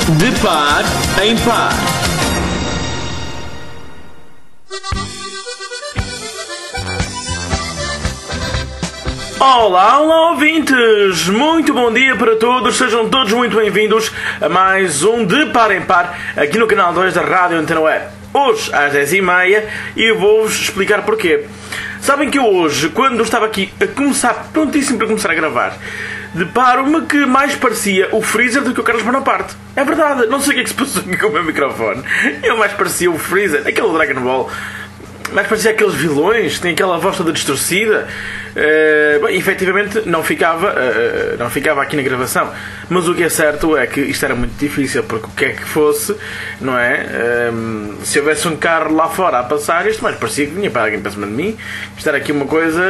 De par em par. Olá, olá ouvintes! Muito bom dia para todos, sejam todos muito bem-vindos a mais um De Par em Par aqui no canal 2 da Rádio Antena Web. Hoje às 10h30 e eu vou-vos explicar porquê. Sabem que eu hoje, quando estava aqui a começar, prontíssimo para começar a gravar, deparo-me que mais parecia o Freezer do que o Carlos Bonaparte. É verdade, não sei o que é que se passou aqui com o meu microfone. Eu mais parecia o Freezer, aquele Dragon Ball. Mais parecia aqueles vilões, tem aquela voz toda distorcida. Bem, efetivamente não ficava aqui na gravação. Mas o que é certo é que isto era muito difícil, porque o que é que fosse, não é? Se houvesse um carro lá fora a passar, isto mais parecia que vinha para alguém para cima de mim. Isto era aqui uma coisa...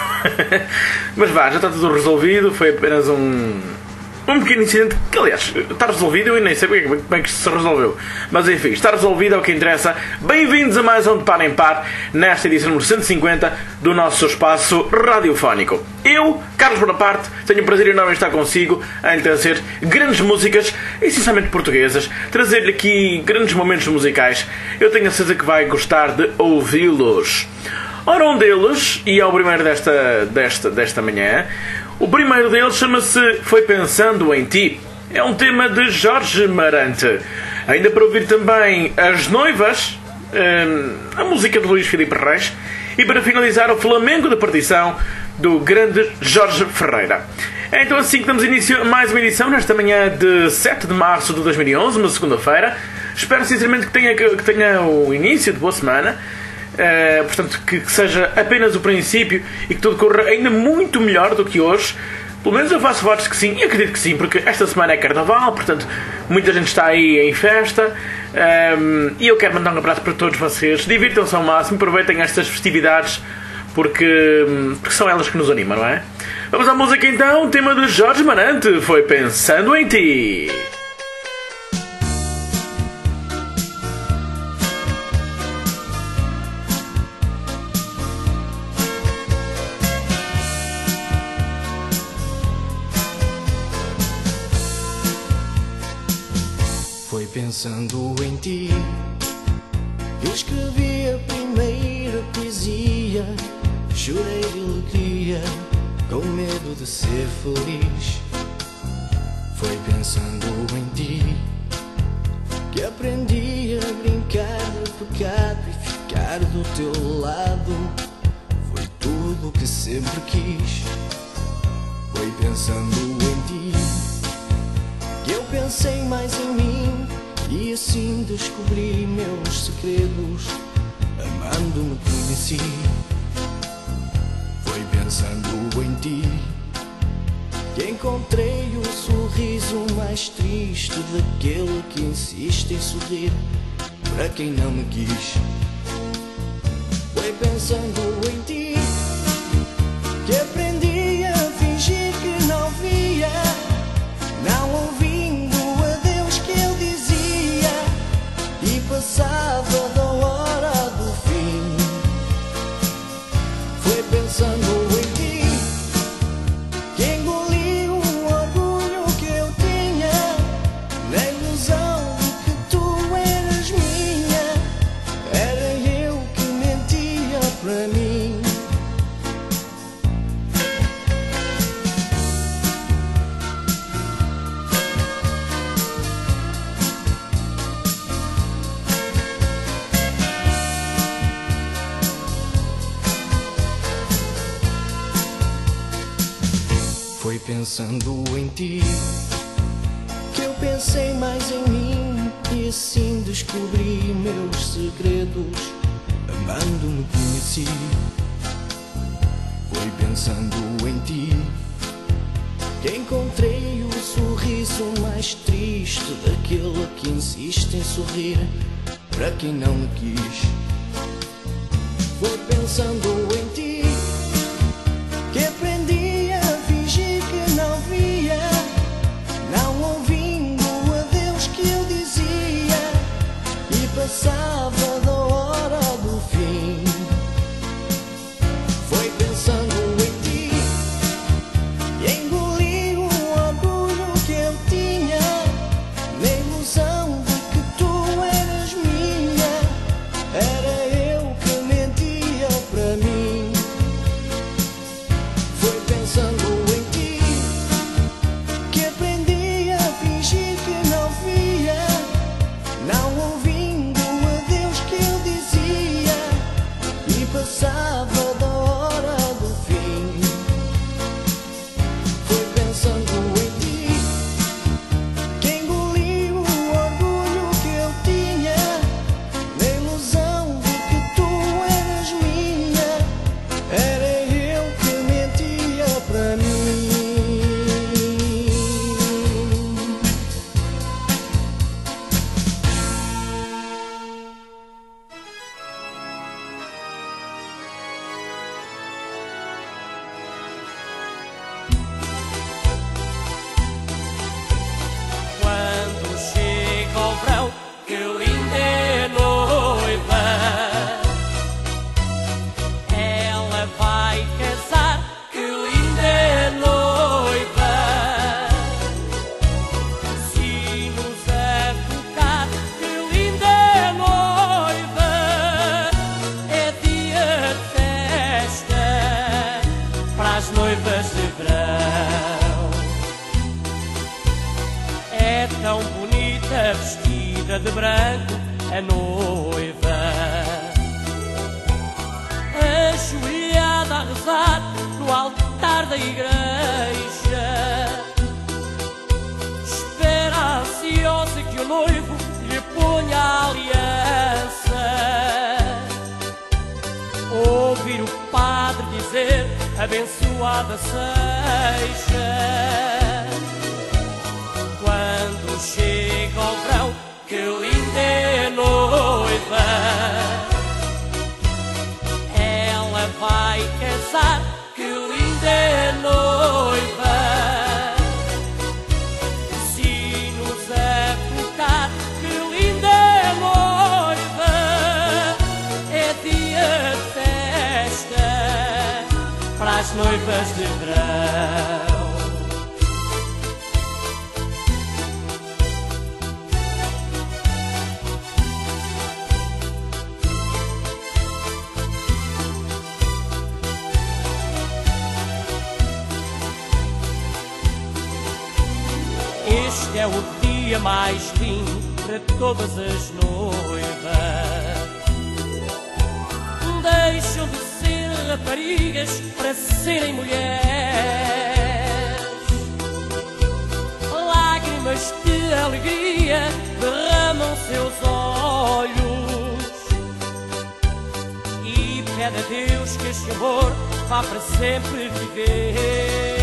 Mas vá, já está tudo resolvido, foi apenas um pequeno incidente que, aliás, está resolvido. Eu nem sei como é que se resolveu. Mas enfim, está resolvido, é o que interessa. Bem-vindos a mais um De Par em Par, nesta edição número 150 do nosso espaço radiofónico. Eu, Carlos Bonaparte, tenho o prazer enorme em estar consigo, a lhe trazer grandes músicas, essencialmente portuguesas, trazer-lhe aqui grandes momentos musicais. Eu tenho a certeza que vai gostar de ouvi-los. Ora, um deles, e é o primeiro desta manhã. O primeiro deles chama-se Foi Pensando em Ti. É um tema de Jorge Marante. Ainda para ouvir também As Noivas, a música de Luís Filipe Reis. E para finalizar, o Flamengo de Perdição, do grande Jorge Ferreira. É então assim que damos início a mais uma edição nesta manhã de 7 de março de 2011, uma segunda-feira. Espero sinceramente que tenha o início de boa semana. Portanto, que seja apenas o princípio e que tudo corra ainda muito melhor do que hoje. Pelo menos eu faço votos que sim, e acredito que sim, porque esta semana é Carnaval, portanto muita gente está aí em festa. E eu quero mandar um abraço para todos vocês. Divirtam-se ao máximo, aproveitem estas festividades, porque são elas que nos animam, não é? Vamos à música então, o tema de Jorge Marante, Foi Pensando em Ti. Foi pensando em ti que eu escrevi a primeira poesia. Chorei de alegria, com medo de ser feliz. Foi pensando em ti que aprendi a brincar no pecado e ficar do teu lado. Foi tudo o que sempre quis. Foi pensando em ti que eu pensei mais em mim e assim descobri meus segredos. Amando-me conheci. Foi pensando em ti que encontrei o sorriso mais triste daquele que insiste em sorrir para quem não me quis. Foi pensando em ti que aprendi a fingir que não via, não ouvindo a Deus que eu dizia, e passava da hora do fim. Foi pensando em ti que engoli o orgulho que eu tinha, na ilusão de que tu eras minha. Era eu que mentia para mim. Foi pensando em ti que eu pensei mais em mim e assim descobri meus segredos. Amando-me conheci. Foi pensando em ti que encontrei o sorriso mais triste daquele que insiste em sorrir para quem não me quis. Foi pensando em ti que aprendi a fingir que não via, não ouvindo a Deus que eu dizia, e passava da hora do fim. Foi pensando em ti e engoli o orgulho que eu tinha, na ilusão chega vestida de branco a noiva, ajoelhada a rezar no altar da igreja. Espera ansiosa que o noivo lhe ponha a aliança. Ouvir o padre dizer abençoada seja. Quando chega o verão, que linda é a noiva, ela vai casar, que linda é a noiva. Sinos a tocar, que linda é a noiva. É dia de festa para as noivas de verão. Este é o dia mais lindo para todas as noivas. Deixam de ser raparigas para serem mulheres. Lágrimas de alegria derramam seus olhos e pede a Deus que este amor vá para sempre viver.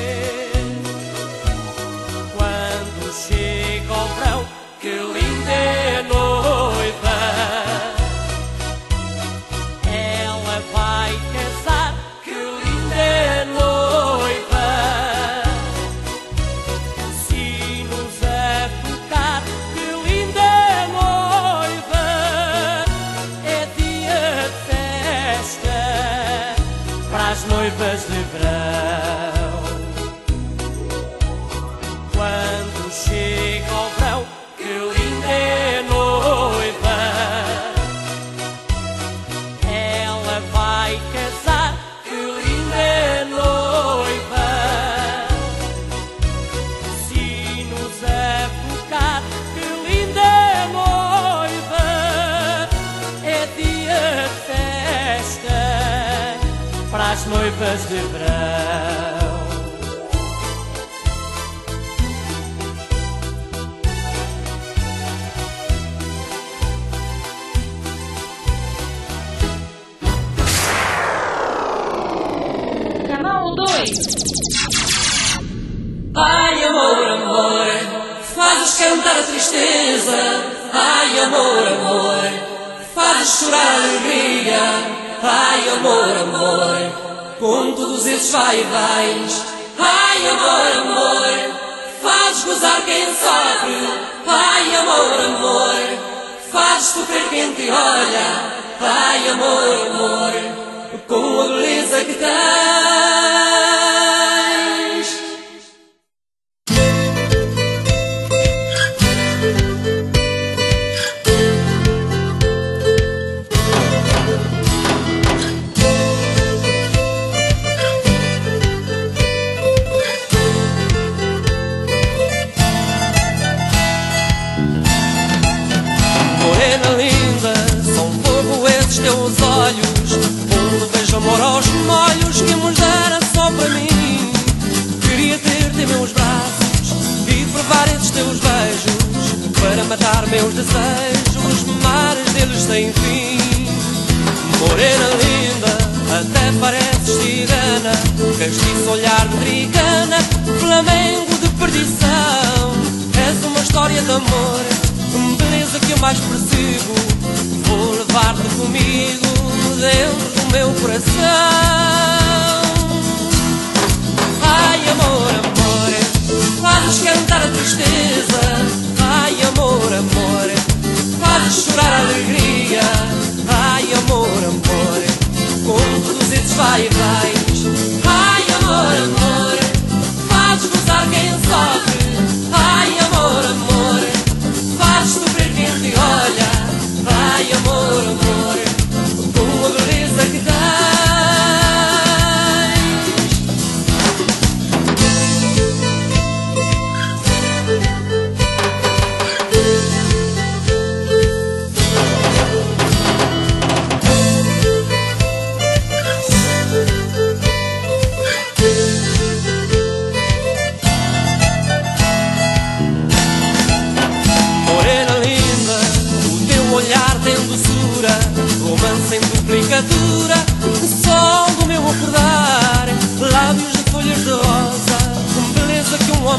Chega o verão, que linda é a noiva, ela vai casar, que linda é a noiva. Sinos a tocar, que linda é a noiva. É dia de festa para as noivas de verão. Quando chega o verão, que linda é a noiva, ela vai casar, que linda é a noiva. Sinos a tocar, que linda é a noiva. É dia de festa para as noivas de verão. Ai, amor, amor, fazes cantar a tristeza. Ai, amor, amor, fazes chorar a alegria. Ai, amor, amor, com todos esses vai e vais. Ai, amor, amor, fazes gozar quem sofre. Ai, amor, amor, fazes sofrer quem te olha. Ai, amor, amor, com a beleza que tens. Teus olhos, onde vejo amor aos molhos que nos dera só para mim. Queria ter-te em meus braços e provar esses teus beijos para matar meus desejos, mares deles sem fim. Morena linda, até pareces tirana, castiço olhar de trigana, flamengo de perdição. És uma história de amor, beleza que eu mais persigo. Vou levar-te comigo dentro do meu coração. Ai, amor, amor, fazes cantar a tristeza. Ai, amor, amor, fazes chorar a alegria. Ai, amor, amor, com todos esses vai e vais. Ai, amor, amor, fazes gozar quem sofre. Ai, amor, amor, fazes sofrer quem te olha. Ai, amor, amor, com a beleza que tens.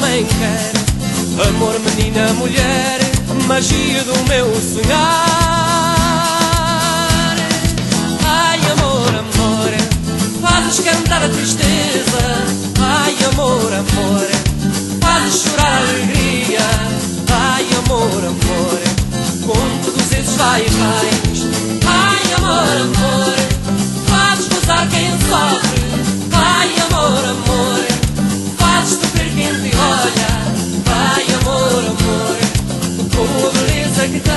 homem quer. Amor, menina, mulher, magia do meu sonhar. Ai, amor, amor, fazes cantar a tristeza. Ai, amor, amor, fazes chorar a alegria. Ai, amor, amor, com todos esses vai e vais. Ai, amor, amor, fazes gozar quem sofre. Ai, amor, amor, fazes sofrer quem te olha. Ai, amor, amor, com a beleza que tens.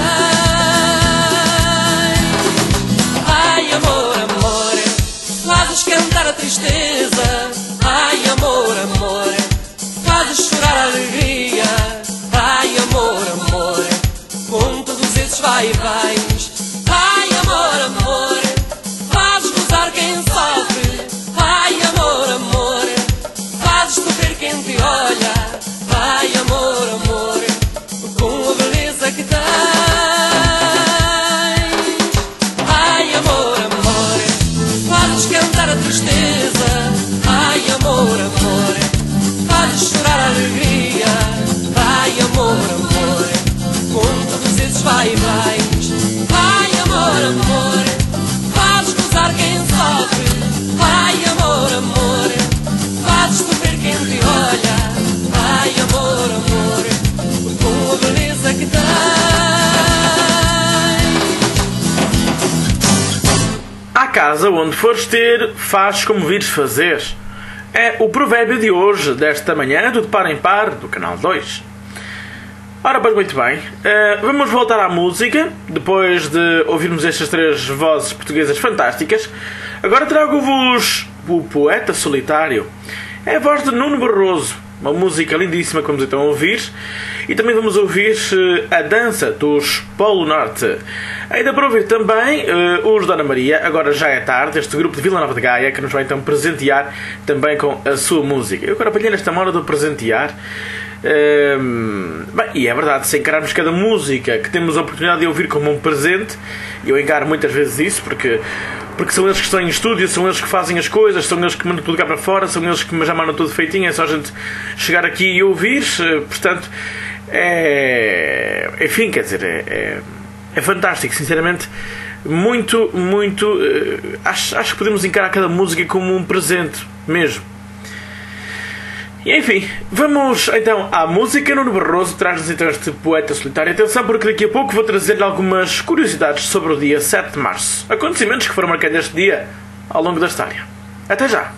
Ai, amor, amor, fazes cantar a tristeza. Ai, amor, amor, fazes chorar a alegria. Ai, amor, amor, com todos esses vai e vais. Ai, amor, amor, fazes gozar quem sofre. Ai, amor, amor, fazes sofrer quem te olha. Ai, amor, amor, com a beleza que tens. Ai, amor, amor, fazes cantar a tristeza. Ai, amor, amor, fazes chorar a alegria. Ai, amor, amor, com todos esses vai e vais. Ai, amor, amor, fazes gozar quem sofre. Ai, amor, amor, fazes sofrer quem te olha. Ai, amor, amor, com a beleza que tens. À casa onde fores ter, faz como vires fazer. É o provérbio de hoje, desta manhã, do De Par em Par, do Canal 2. Ora, pois, muito bem. Vamos voltar à música, depois de ouvirmos estas três vozes portuguesas fantásticas. Agora trago-vos o Poeta Solitário. É a voz de Nuno Barroso, uma música lindíssima, como estão a ouvir. E também vamos ouvir a dança dos Polo Norte. Ainda para ouvir também os Dona Maria, agora já é tarde, este grupo de Vila Nova de Gaia, que nos vai então presentear também com a sua música. Eu agora apanhei nesta hora de presentear. Bem, e é verdade, se encararmos cada música que temos a oportunidade de ouvir como um presente, e eu encaro muitas vezes isso, porque são eles que estão em estúdio, são eles que fazem as coisas, são eles que mandam tudo cá para fora, são eles que já mandam tudo feitinho, é só a gente chegar aqui e ouvir. Portanto, enfim, quer dizer, é fantástico, sinceramente. Muito, acho que podemos encarar cada música como um presente mesmo. E enfim, vamos então à música. Nuno Barroso traz-nos então este Poeta Solitário. Atenção, porque daqui a pouco vou trazer-lhe algumas curiosidades sobre o dia 7 de março. Acontecimentos que foram marcando este dia ao longo da história. Até já!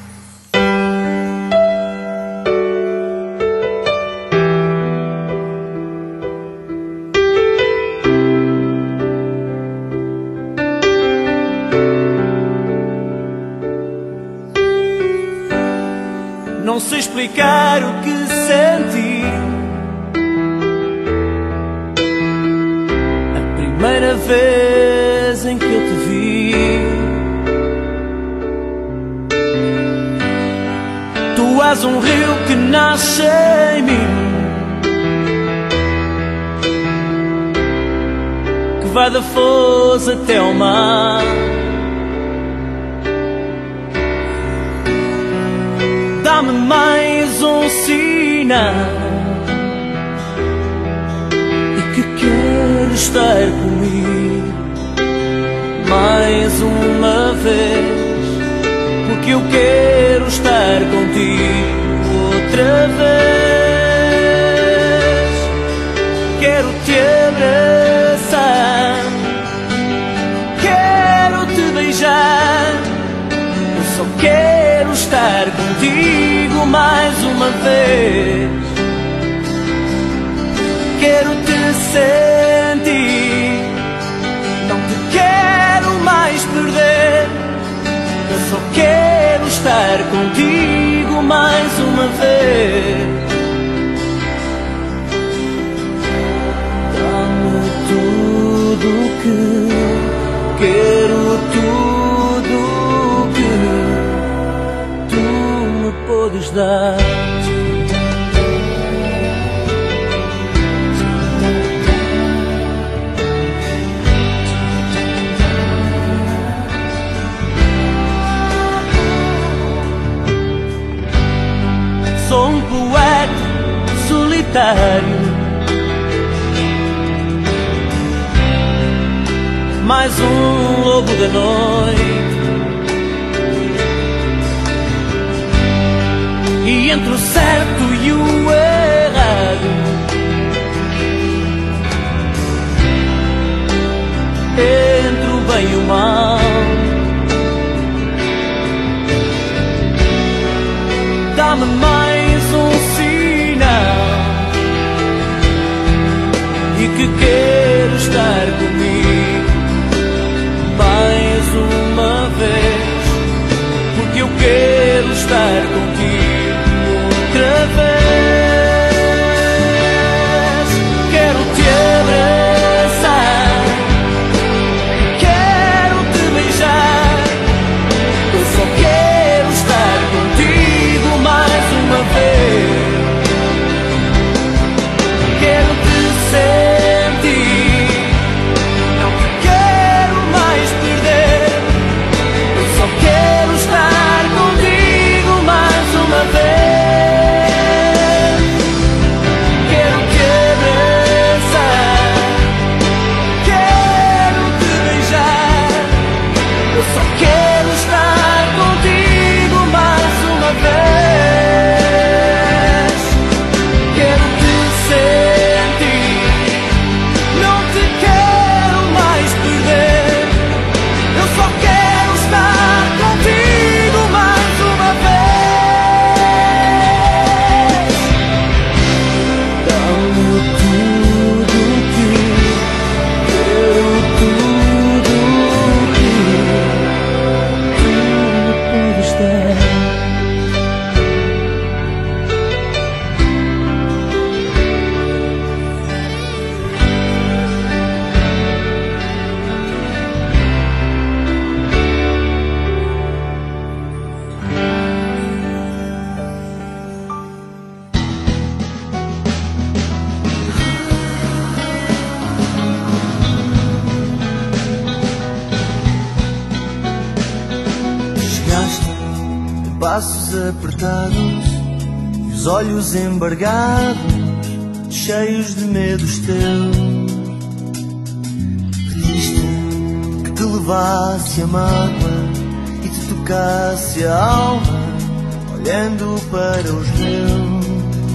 Não sei explicar o que senti a primeira vez em que eu te vi. Tu és um rio que nasce em mim, que vai da foz até ao mar. Dá-me mais um sinal e que quero estar comigo mais uma vez, porque eu quero estar contigo outra vez. Quero te abraçar, quero te beijar, eu só quero estar contigo mais uma vez. Quero te sentir, não te quero mais perder. Eu só quero estar contigo mais uma vez. Dá-me tudo que quero, tudo que tu me podes dar. Sou um poeta solitário, mais um lobo da noite. E entre o certo e o errado, entre o bem e o mal, dá-me mais um sinal e que quero estar comigo mais uma vez, porque eu quero estar contigo outra vez. Quero te abraçar, quero te beijar, eu só quero estar contigo mais uma vez. Quero te sentir, não te quero mais perder, eu só quero estar contigo mais uma vez. Quero te abraçar, quero te beijar, eu só quero estar contigo mais uma vez. Quero te sentir, não te quero mais perder, eu só quero estar contigo mais uma vez. Dá-me tudo que quero, tudo que tu podes dar. Chegaste de passos apertados e os olhos embargados, cheios de medos teus. Pediste que te levasse a mágoa e te tocasse a alma, olhando para os meus.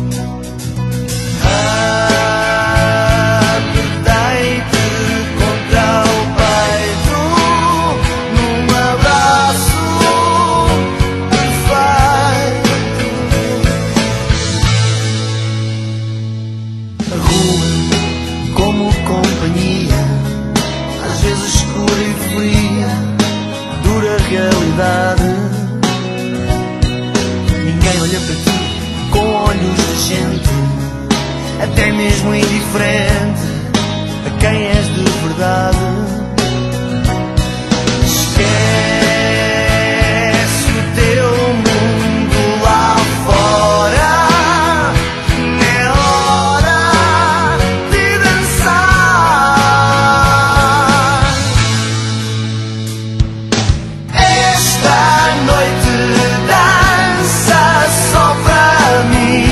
Apertei-te contra o peito num abraço perfeito. A rua como companhia, às vezes escura e fria, dura realidade. Ninguém olha para ti com olhos de gente, até mesmo indiferente a quem és de verdade. Esquece o teu mundo lá fora, é hora de dançar. Esta noite dança só para mim.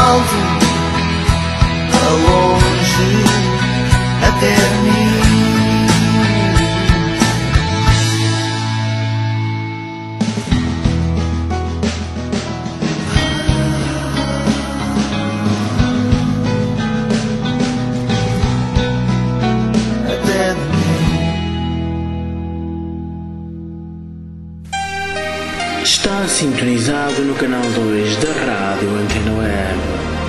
alto, a longe, até de mim. Está sintonizado no canal 2 da Rádio Antena Web.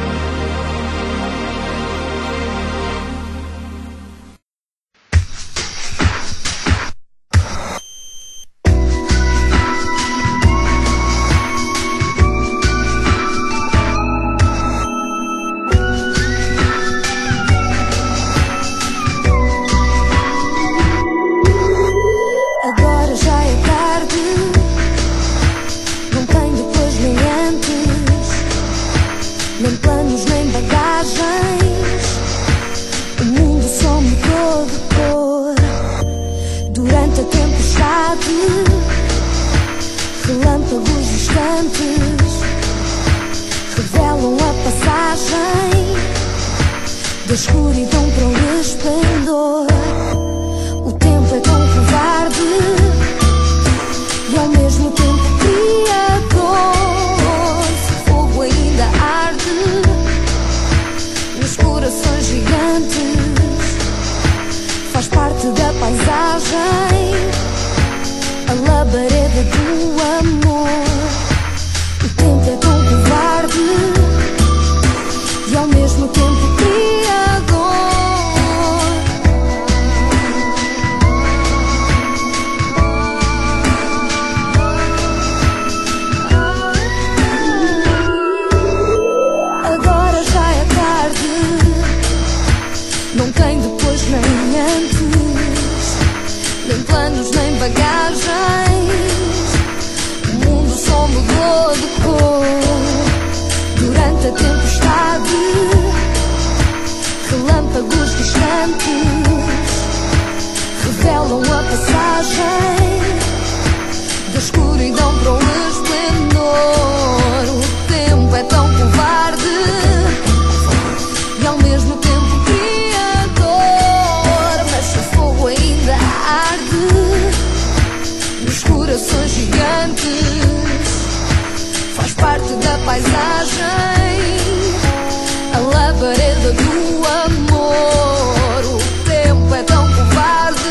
Agora já é tarde, não tem depois nem antes, nem planos nem bagagens. O mundo só mudou de cor durante a tempestade. Relâmpagos distantes revelam a passagem da escuridão para o esplendor. O tempo é tão covarde e ao mesmo tempo criador. Se o fogo ainda arde nos corações gigantes, faz parte da paisagem, a labareda do amor. O tempo é tão covarde e ao mesmo tempo criador. Agora já é tarde, não tem depois nem antes, nem planos nem bagagens. O mundo só mudou de cor durante a tempestade. Relâmpagos distantes revelam a passagem da escuridão para o esplendor. O tempo é tão covarde e ao mesmo tempo criador. Mas se o fogo ainda arde nos corações gigantes, faz parte da paisagem, a labareda do amor. O tempo é tão covarde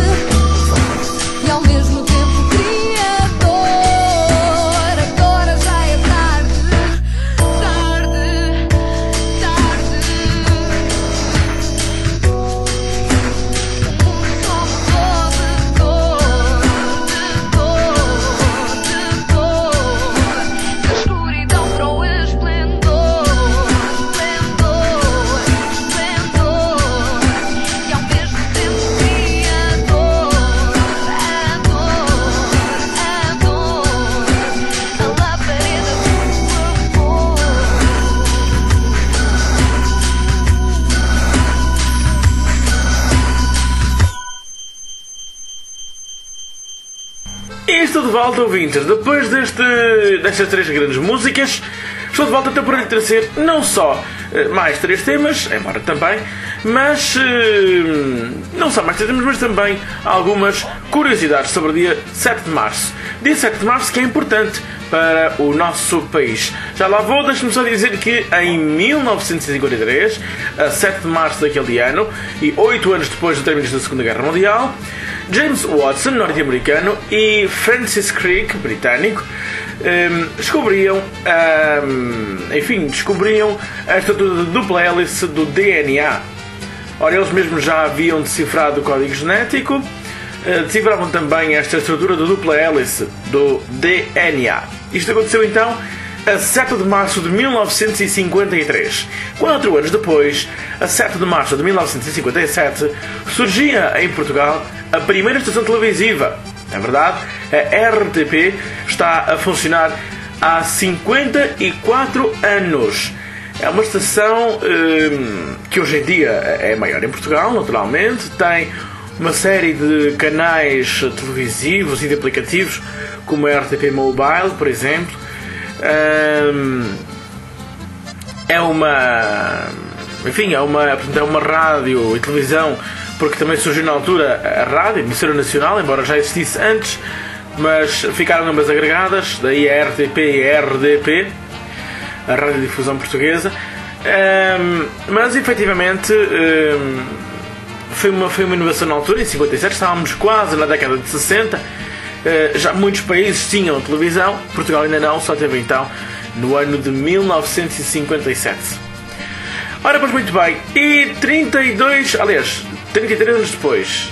e ao mesmo tempo criador. Agora já é tarde, tarde, tarde. O mundo só mudou de cor, de cor, de cor. Da escuridão para o esplendor, esplendor, esplendor. E ao mesmo tempo criador, a dor, a labareda do amor. E estou de volta, ouvintes. Depois destas três grandes músicas, estou de volta até para lhe trazer não só mais três temas, embora também, mas não só mais três temas, mas também algumas curiosidades sobre o dia 7 de março. Dia 7 de março que é importante para o nosso país. Já lá vou, deixe-me só dizer que em 1953, a 7 de março daquele ano, e 8 anos depois do término da Segunda Guerra Mundial, James Watson, norte-americano, e Francis Crick, britânico, descobriam a estrutura de dupla hélice do DNA. Ora, eles mesmos já haviam decifrado o código genético, decifravam também esta estrutura de dupla hélice do DNA. Isto aconteceu então a 7 de março de 1953. 4 anos depois, a 7 de março de 1957, surgia em Portugal a primeira estação televisiva. É verdade, a RTP está a funcionar há 54 anos. É uma estação que hoje em dia é maior em Portugal, naturalmente. Tem uma série de canais televisivos e de aplicativos, como a RTP Mobile, por exemplo. é uma... Enfim, é uma rádio e televisão, porque também surgiu na altura a rádio, a emissora nacional, embora já existisse antes, mas ficaram ambas agregadas, daí a RTP e a RDP, a Radiodifusão Portuguesa. Mas efetivamente foi uma inovação na altura, em 57, estávamos quase na década de 60, já muitos países tinham televisão, Portugal ainda não, só teve então no ano de 1957. Ora, pois muito bem, e 23 anos depois,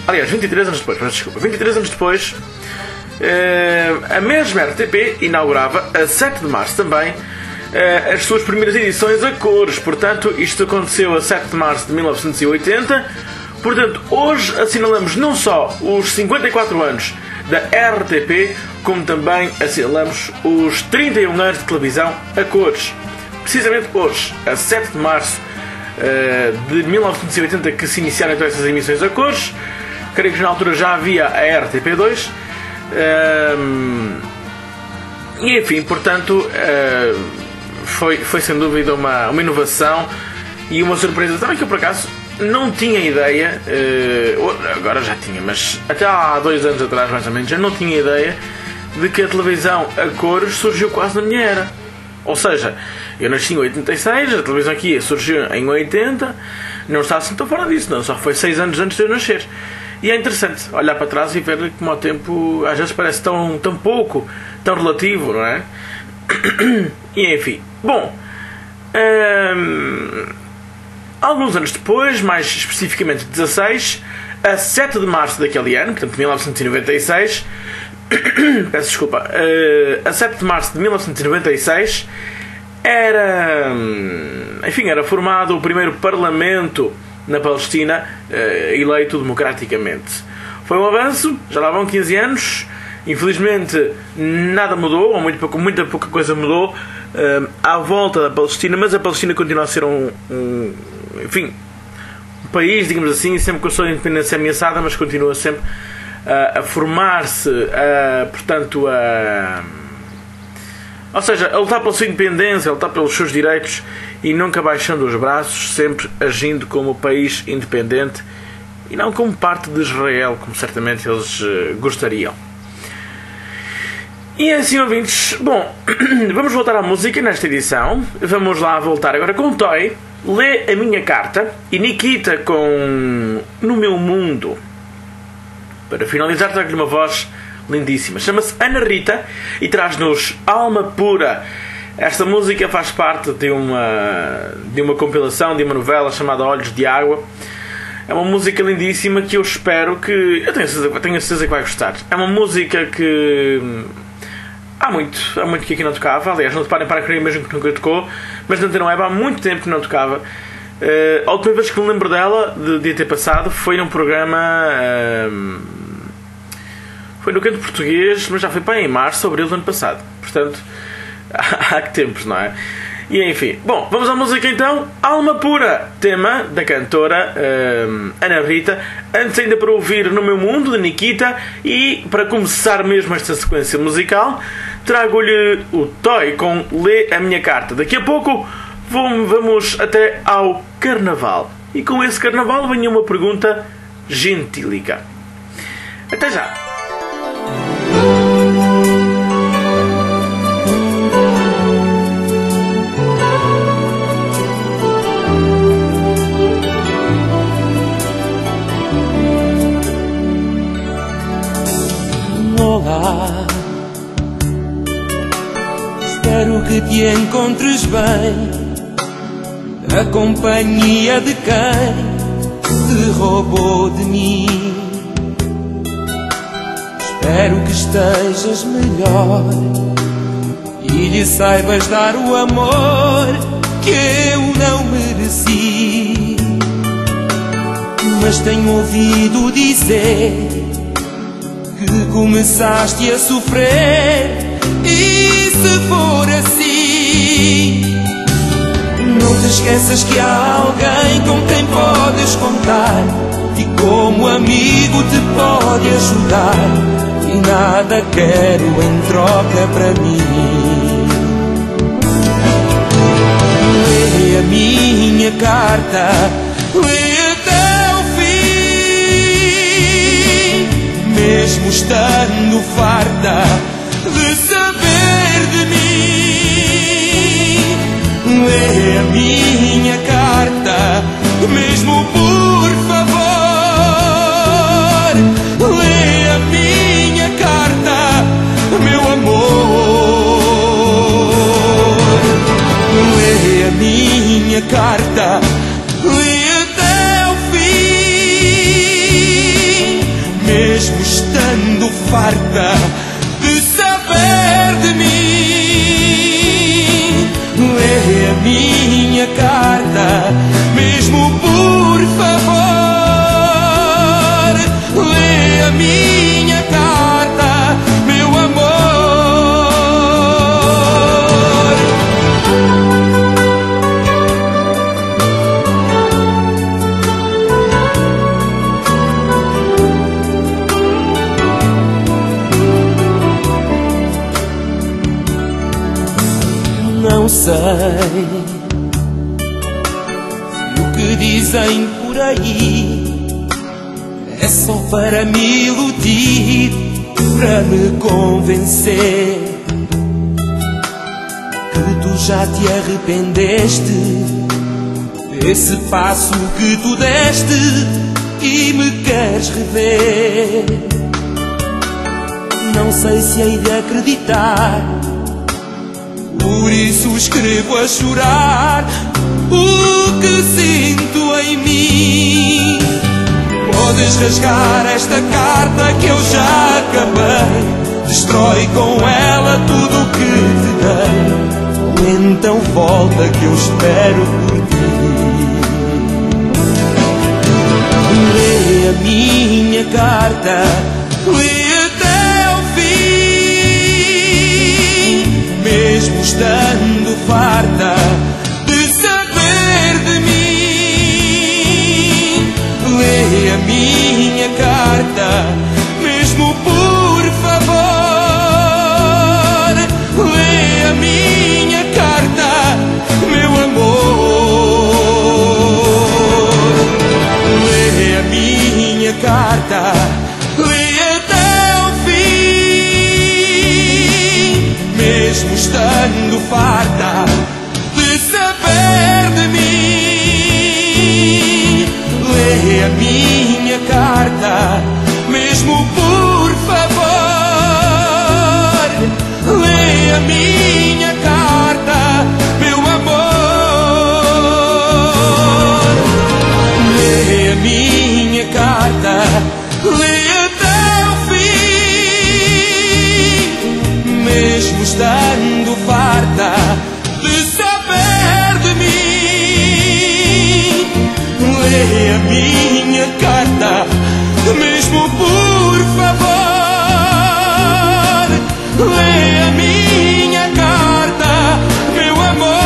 a mesma RTP inaugurava, a 7 de março também, as suas primeiras edições a cores. Portanto, isto aconteceu a 7 de março de 1980. Portanto, hoje assinalamos não só os 54 anos da RTP, como também assinalamos os 31 anos de televisão a cores. Precisamente hoje, a 7 de março de 1980, que se iniciaram então essas emissões a cores. Creio que na altura já havia a RTP2. E enfim, portanto, foi sem dúvida uma inovação e uma surpresa também, que eu por acaso não tinha ideia, agora já tinha, mas até há 2 anos atrás mais ou menos, eu não tinha ideia de que a televisão a cores surgiu quase na minha era. Ou seja, eu nasci em 86, a televisão aqui surgiu em 80, não está assim tão fora disso, não, só foi 6 anos antes de eu nascer. E é interessante olhar para trás e ver como o tempo às vezes parece tão pouco, tão relativo, não é? E enfim, bom, alguns anos depois, mais especificamente 16, a 7 de março daquele ano, portanto 1996, peço desculpa, a 7 de março de 1996 era formado o primeiro parlamento na Palestina, eleito democraticamente. Foi um avanço, já lá vão 15 anos. Infelizmente nada mudou, ou muita pouca coisa mudou à volta da Palestina, mas a Palestina continua a ser um país, digamos assim, sempre com a sua independência ameaçada, mas continua sempre a formar-se, ou seja, a lutar pela sua independência, a lutar pelos seus direitos e nunca baixando os braços, sempre agindo como país independente e não como parte de Israel, como certamente eles gostariam. E assim, ouvintes, bom, vamos voltar à música nesta edição. Vamos lá voltar agora com Toy, Lê a Minha Carta, e Nikita com No Meu Mundo. Para finalizar, trago-lhe uma voz lindíssima. Chama-se Ana Rita e traz-nos Alma Pura. Esta música faz parte de uma compilação, de uma novela chamada Olhos de Água. É uma música lindíssima que eu espero que... Eu tenho a certeza que vai gostar. É uma música que... Há muito que aqui não tocava. Aliás, não reparem para a mesmo que nunca tocou. Mas na Antena Web há muito tempo que não tocava. A última vez que me lembro dela, de ter passado, foi num programa... Foi no Canto Português, mas já foi para em março, abril do ano passado. Portanto, há que tempos, não é? E enfim. Bom, vamos à música então. Alma Pura, tema da cantora Ana Rita. Antes ainda para ouvir No Meu Mundo, de Nikita. E para começar mesmo esta sequência musical, trago-lhe o Toy com Lê a Minha Carta. Daqui a pouco vamos até ao Carnaval. E com esse Carnaval vem uma pergunta gentílica. Até já! Olá, espero que te encontres bem, a companhia de quem te roubou de mim. Espero que estejas melhor e lhe saibas dar o amor que eu não mereci. Mas tenho ouvido dizer que começaste a sofrer, e se for assim, não te esqueças que há alguém com quem podes contar e como amigo te pode ajudar, e nada quero em troca para mim. Lê Lê a minha carta, lê até o fim, mesmo estando farta de saber de mim. Lê a minha carta, mesmo por favor. Lê a minha carta, meu amor. Lê a minha carta, lê até o fim, mesmo estando farta de saber de mim. Lê a minha carta, mesmo por favor. Lê a minha carta, meu amor. Não sei se o que dizem por aí é só para me iludir, para me convencer que tu já te arrependeste desse passo que tu deste e me queres rever. Não sei se hei de acreditar, por isso escrevo a chorar o que sinto em mim. Podes rasgar esta carta que eu já acabei, destrói com ela tudo o que te dei, ou então volta que eu espero por ti. Lê a minha carta, lê até o fim, mesmo estando farta de saber de mim. Lê a minha carta, mesmo por favor. Lê a minha carta, meu amor. Lê a minha carta, lê até o fim, mesmo estando farta de saber de mim. Lê a minha carta, mesmo por favor. Lê a minha carta, meu amor. Lê a minha carta, lê até o fim, mesmo estando farta de saber de mim. Lê a minha carta, mesmo por favor. Lê a minha carta, meu amor.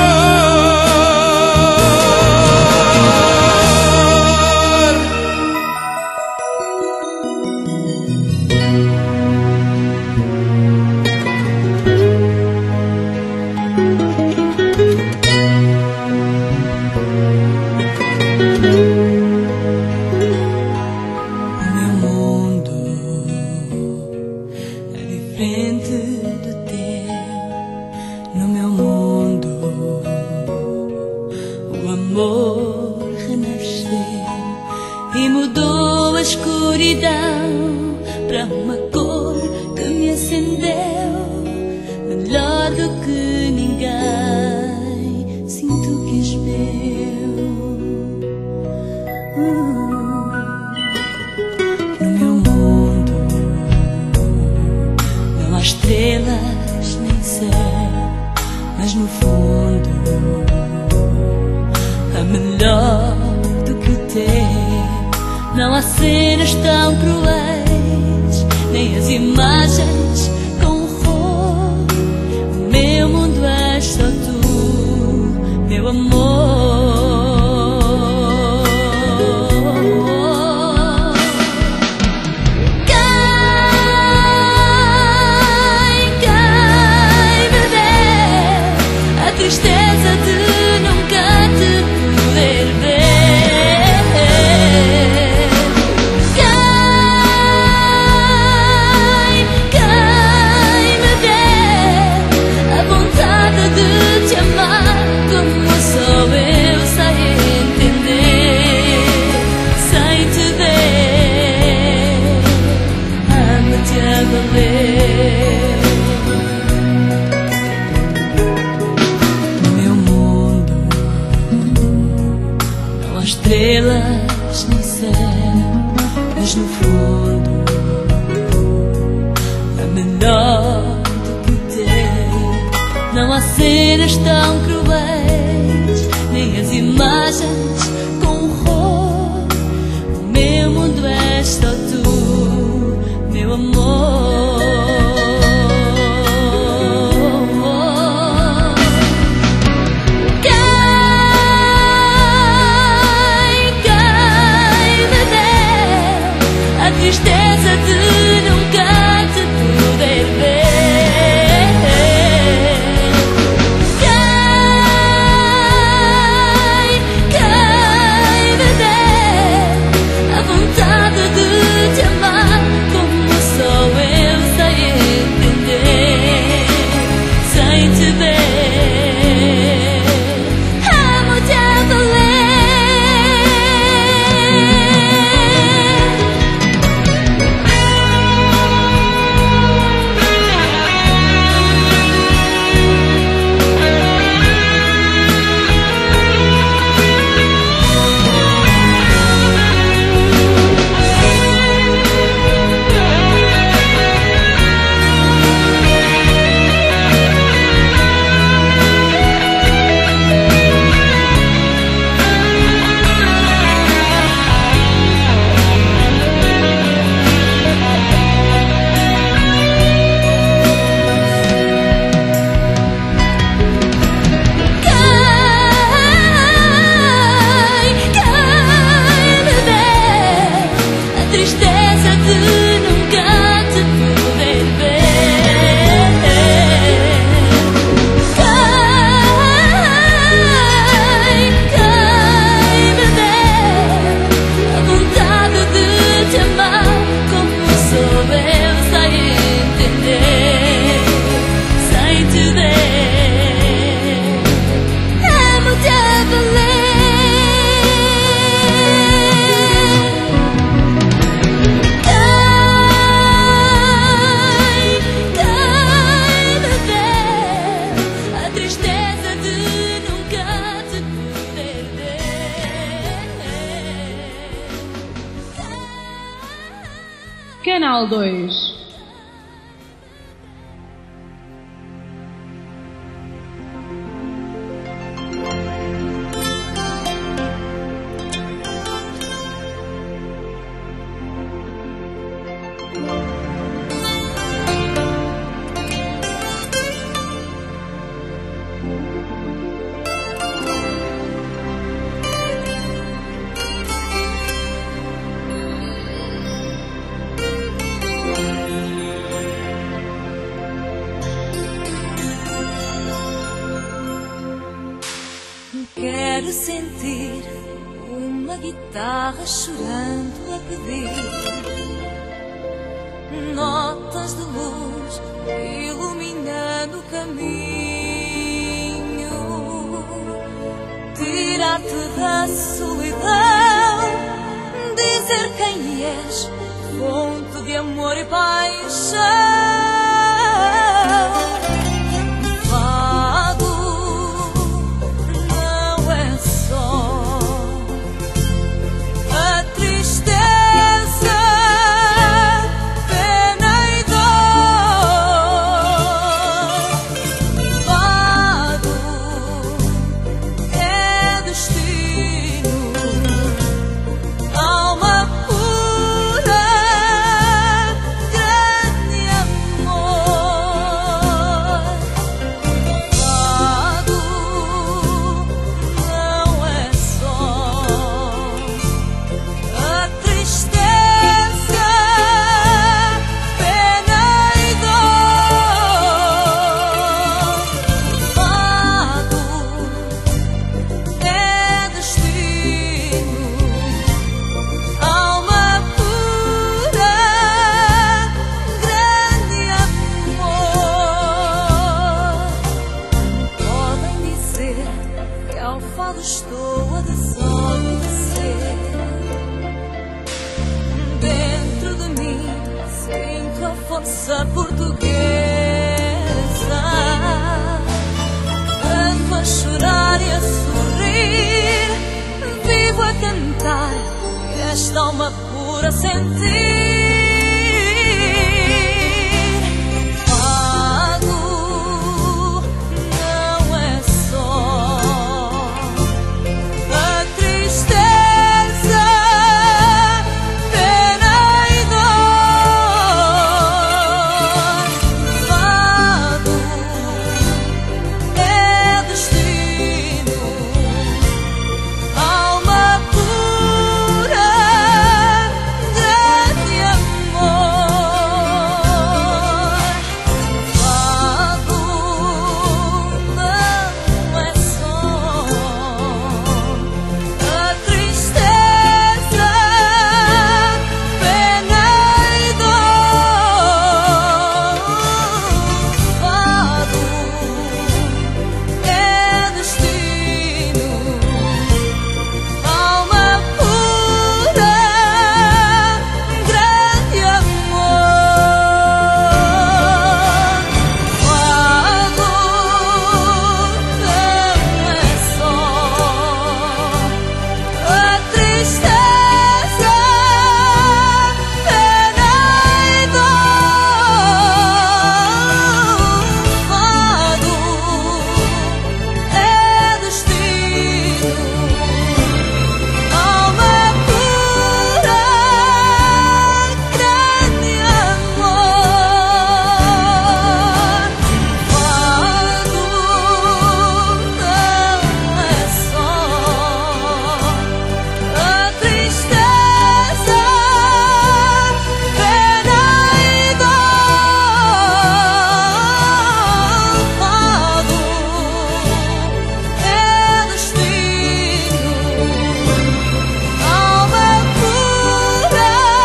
Meu mundo é diferente do teu. No meu mundo o amor renasceu e mudou a escuridão para uma cor que me acendeu. Melhor do que ninguém, sinto que és meu. No meu mundo não há estrelas nem céu, mas no fundo a melhor do que o teu. Não há cenas tão cruéis, nem as imagens com horror. O meu mundo és só tu, meu amor. Quem me der a tristeza de nunca te estrelas no céu, mas no fundo é menor do que o teu. Não há cenas tão cruéis, nem as imagens com horror. O meu mundo és só tu, meu amor. Tristeza de nunca te poder ver. Quem me der a vontade de te amar como só eu sei entender. Sem te ver, amo-te a valer. Canal 2. Quero sentir uma guitarra chorando a pedir notas de luz iluminando o caminho, tirar-te da solidão, dizer quem és, fonte de amor e paixão. Estou a desaparecer. Dentro de mim sinto a força portuguesa. Ando a chorar e a sorrir, vivo a esta alma pura sentir. Fado não é só a tristeza, pena e dor. Fado é destino, alma pura, grande amor. Fado não é só a tristeza, pena e dor. Fado é destino, alma pura, grande amor. Fado não é só a tristeza, pena e dor. Fado é destino, alma pura, grande amor. Fado não é só a tristeza, pena e dor. Fado é destino, alma pura,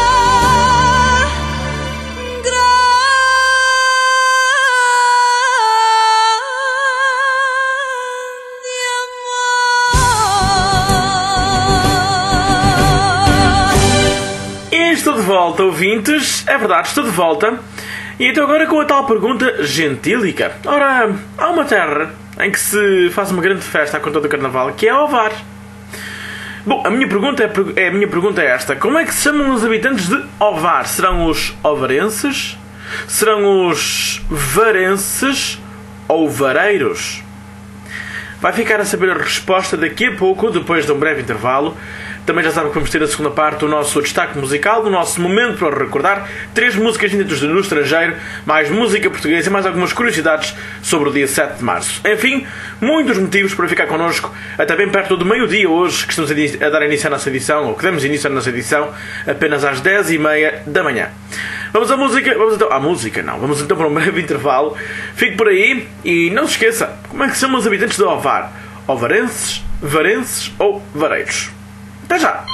E estou de volta, ouvintes. É verdade, estou de volta. E então agora com a tal pergunta gentílica. Ora, há uma terra em que se faz uma grande festa à conta do carnaval, que é Ovar. Bom, a minha pergunta é esta. Como é que se chamam os habitantes de Ovar? Serão os ovarenses? Serão os varenses ou vareiros? Vai ficar a saber a resposta daqui a pouco, depois de um breve intervalo. Também já sabe que vamos ter a segunda parte do nosso destaque musical, do nosso momento para recordar 3 músicas vindas do estrangeiro, mais música portuguesa e mais algumas curiosidades sobre o dia 7 de março. Enfim, muitos motivos para ficar connosco até bem perto do meio-dia hoje, que estamos a dar início à nossa edição, ou que demos início à nossa edição, apenas às 10h30 da manhã. Vamos à música, vamos então para um breve intervalo. Fique por aí e não se esqueça, como é que se chamam os habitantes de Ovar? Ovarenses, varenses ou vareiros? Até já!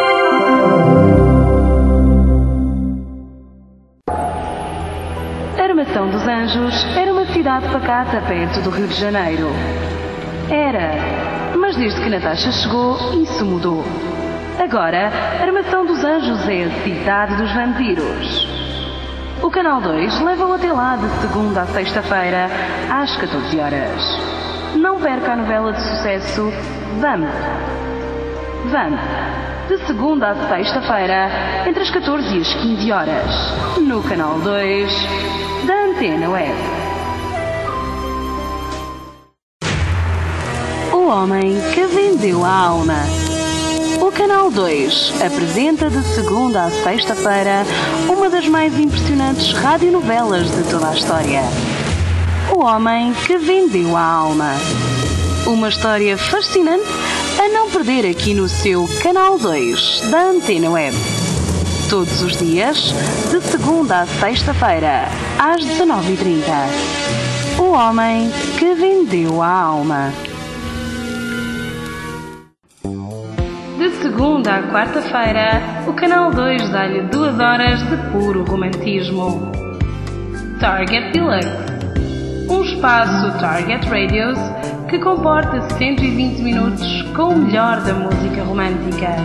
Armação dos Anjos era uma cidade pacata perto do Rio de Janeiro. Era, mas desde que Natasha chegou, isso mudou. Agora, Armação dos Anjos é a cidade dos vampiros. O Canal 2 leva-o até lá de segunda à sexta-feira, às 14 horas. Não perca a novela de sucesso Vamp. Vamp, de segunda à sexta-feira, entre as 14 e as 15 horas, no Canal 2 da Antena Web. O homem que vendeu a alma. O Canal 2 apresenta de segunda à sexta-feira uma das mais impressionantes radionovelas de toda a história. O homem que vendeu a alma. Uma história fascinante a não perder aqui no seu Canal 2 da Antena Web. Todos os dias, de segunda à sexta-feira, às 19h30. O homem que vendeu a alma. De segunda à quarta-feira, o Canal 2 dá-lhe 2 horas de puro romantismo. Target Deluxe. Um espaço Target Radios que comporta 120 minutos com o melhor da música romântica.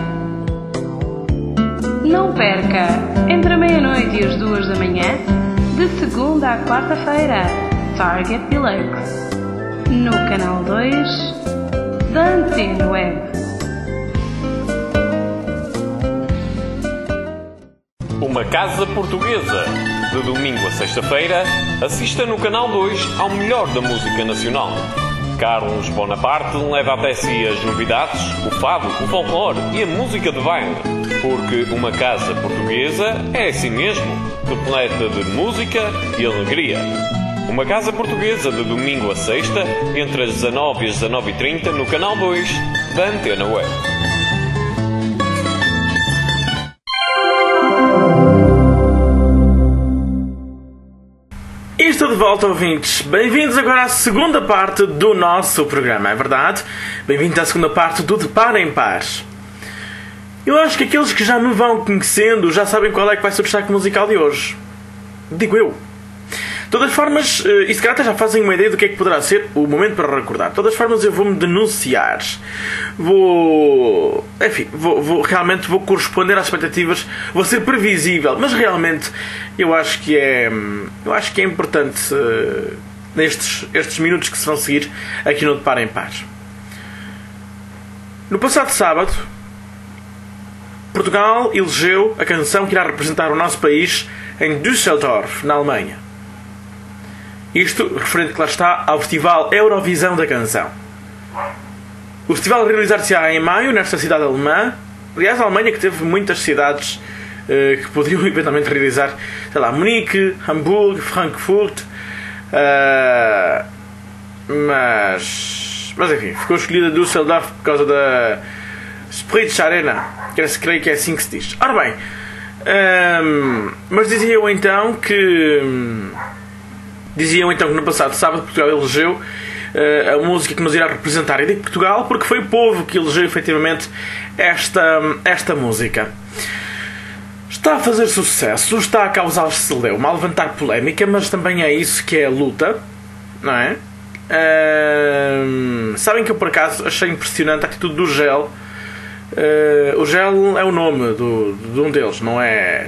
Não perca, entre a meia-noite e as 2 da manhã, de segunda à quarta-feira, Target Deluxe, no Canal 2 da Antena Web. Uma Casa Portuguesa. De domingo a sexta-feira, assista no Canal 2 ao melhor da música nacional. Carlos Bonaparte leva até si as novidades, o fado, o folclore e a música de baile. Porque uma casa portuguesa é assim mesmo, repleta de música e alegria. Uma Casa Portuguesa de domingo a sexta, entre as 19 e as 19h30 no Canal 2 da Antena Web. E estou de volta, ouvintes. Bem-vindos agora à segunda parte do nosso programa, é verdade? Bem-vindos à segunda parte do De Par em Par. Eu acho que aqueles que já me vão conhecendo já sabem qual é que vai ser o destaque musical de hoje. Digo eu. De todas formas, e se calhar até já fazem uma ideia do que é que poderá ser o momento para recordar. De todas formas, eu vou-me denunciar. Realmente vou corresponder às expectativas. Vou ser previsível. Mas realmente, eu acho que é importante, nestes minutos que se vão seguir, aqui no De Par em Par. No passado sábado, Portugal elegeu a canção que irá representar o nosso país em Düsseldorf, na Alemanha. Isto referente, que lá está, ao Festival Eurovisão da Canção. O festival realizar-se-á em maio, nesta cidade alemã. Aliás, a Alemanha que teve muitas cidades que poderiam eventualmente realizar, sei lá, Munique, Hamburgo, Frankfurt. Mas enfim, ficou escolhida Düsseldorf por causa da Spritz Arena. Creio que é assim que se diz. Ora bem, mas diziam então que no passado sábado Portugal elegeu a música que nos irá representar. E digo Portugal porque foi o povo que elegeu efetivamente esta música. Está a fazer sucesso, está a causar celeuma, a levantar polémica, mas também é isso que é a luta, não é? Sabem que eu por acaso achei impressionante a atitude do Gel. O Gel é o nome de um deles, não é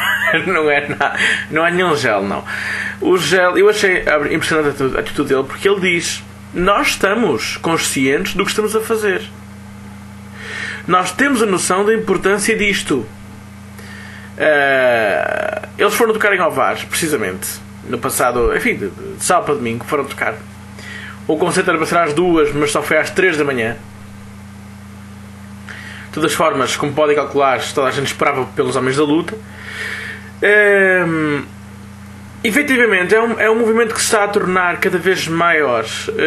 nenhum Gel, não. O Gel, eu achei impressionante a atitude dele porque ele diz: nós estamos conscientes do que estamos a fazer, nós temos a noção da importância disto. Eles foram tocar em Ovares, precisamente no passado, enfim, de sábado para domingo foram tocar. O concerto era para ser às 2, mas só foi às 3 da manhã. De todas as formas, como podem calcular, toda a gente esperava pelos Homens da Luta. Efetivamente, é um movimento que se está a tornar cada vez maior.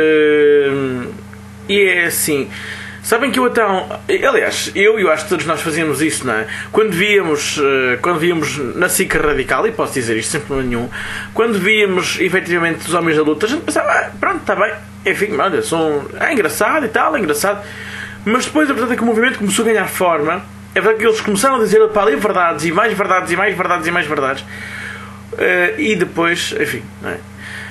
E é assim. Sabem que eu então... Aliás, eu acho que todos nós fazíamos isso, não é? Quando víamos na SIC Radical, e posso dizer isto sem problema nenhum, quando víamos efetivamente os Homens da Luta, a gente pensava, pronto, está bem. Enfim, olha, é engraçado e tal, é engraçado. Mas depois, a verdade é que o movimento começou a ganhar forma. É verdade que eles começaram a dizer para ali verdades e mais verdades e mais verdades e mais verdades. E depois, enfim, não é?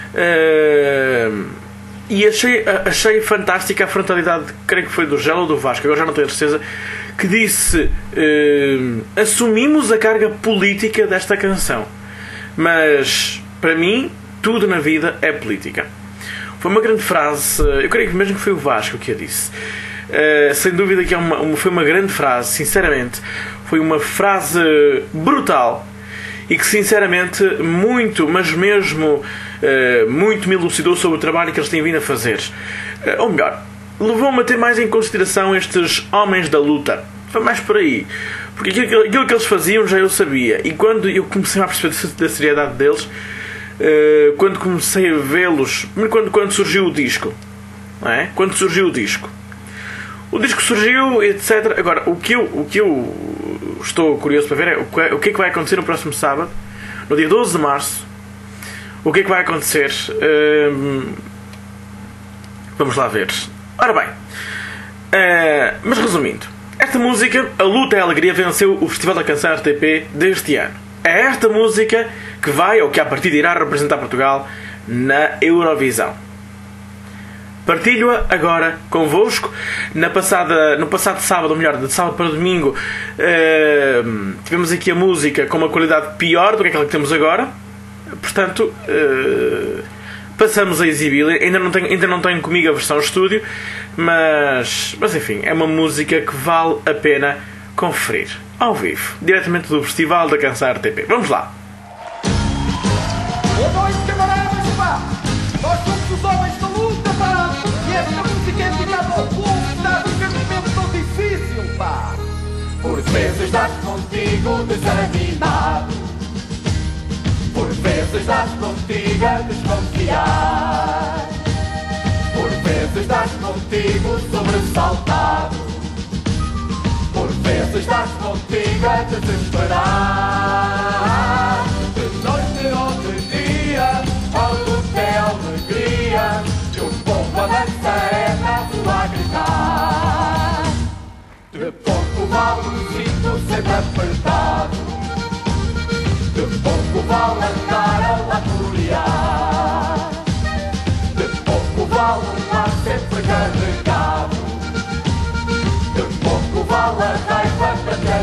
E achei fantástica a frontalidade, creio que foi do Gel ou do Vasco, agora já não tenho certeza, que disse: assumimos a carga política desta canção, mas para mim tudo na vida é política. Foi uma grande frase, eu creio que mesmo que foi o Vasco que a disse. Sem dúvida que foi uma grande frase, sinceramente. Foi uma frase brutal e que sinceramente muito, mas mesmo muito me elucidou sobre o trabalho que eles têm vindo a fazer. Ou melhor, levou-me a ter mais em consideração estes Homens da Luta. Foi mais por aí. Porque aquilo que eles faziam já eu sabia. E quando eu comecei a perceber da seriedade deles, quando comecei a vê-los, quando surgiu o disco, não é? Quando surgiu o disco surgiu, etc. Agora, o que eu estou curioso para ver é o que é que vai acontecer no próximo sábado, no dia 12 de março. O que é que vai acontecer? Vamos lá ver. Ora bem, mas resumindo, esta música, A Luta é a Alegria, venceu o Festival da Canção RTP deste ano. É esta música que vai, ou que à partida irá representar Portugal na Eurovisão. Partilho-a agora convosco. No passado sábado, ou melhor, de sábado para domingo, tivemos aqui a música com uma qualidade pior do que aquela que temos agora. Portanto, passamos a exibi-la. Ainda não tenho comigo a versão estúdio, mas enfim, é uma música que vale a pena conferir, ao vivo, diretamente do Festival da Canção RTP. Vamos lá! Boa noite, camaradas, pá! Nós somos os homens da luta, pá! E esta música é dedicada ao povo que está a viver um momento tão difícil, pá! Por vezes dás contigo desanimado, por vezes dás contigo a desconfiar, por vezes dás contigo sobressaltado, por vezes dás contigo a desesperar. De noite ou de dia, ao luto é alegria, e o povo a dança é na rua a gritar. De pouco vale um cinto sempre apertado, de pouco vale andar a laborear, de pouco vale um ar sempre carregado, de pouco vale a raiva para te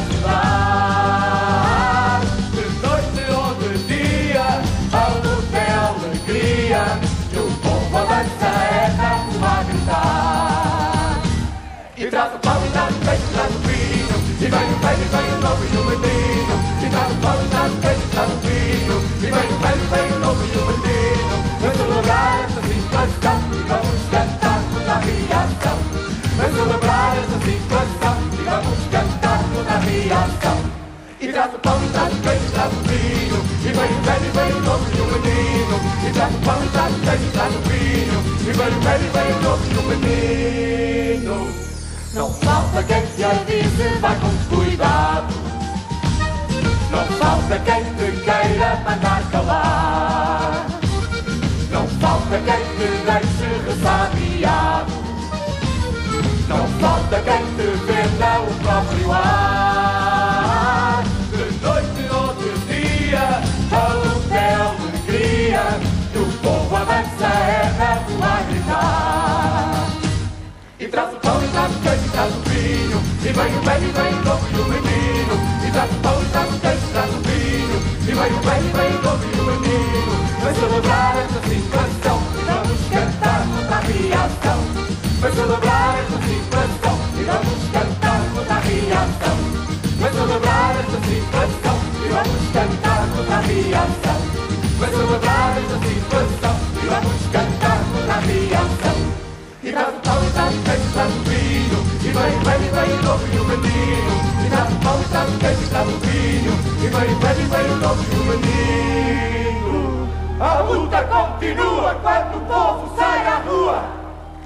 ajudar. De noite ou de dia, a luta é alegria, e o povo a dança é na rua a gritar. E traz o pau e traz o peixe, traz o vinho, e vem o velho, vem o novo e o menino. E traz o pau e traz o peixe, traz o vinho, e vem o velho, vem o novo e o menino. Vem celebrar esta situação e vamos cantar toda a reação. Vem celebrar esta situação e vamos cantar toda a reação. E traz o pau e traz o peixe, traz o vinho, e vem o velho, vem o novo e o menino. E traz o pau e traz o peixe, traz o vinho, e vem o velho, vem o novo e o menino. Não falta quem te avise, vai com cuidado. Não falta quem te queira mandar calar. Não falta quem te deixe ressabiado. Não falta quem te venda o próprio ar. De noite ou de dia, a luta é alegria, e o povo avança é na rua a gritar. E traz o pão e traz o queijo e traz o vinho, e vem o velho e vem o novo e o menino. E traz o pão e traz o queijo e traz o vinho, e vem o velho e vem o novo e o menino. Vem celebrar esta situação e vamos cantar contra a reação. Vem celebrar esta situação e vamos cantar contra a reação. Vem celebrar esta situação e vamos cantar contra a reação. Vem celebrar esta situação e vamos cantar contra a reação. E traz o pão e traz o queijo e traz o vinho, e vem o velho e vem o novo e o menino. E traz o pão e traz o queijo e traz o vinho, e vem o velho e vem o novo e o menino. A luta continua quando o povo sai à rua.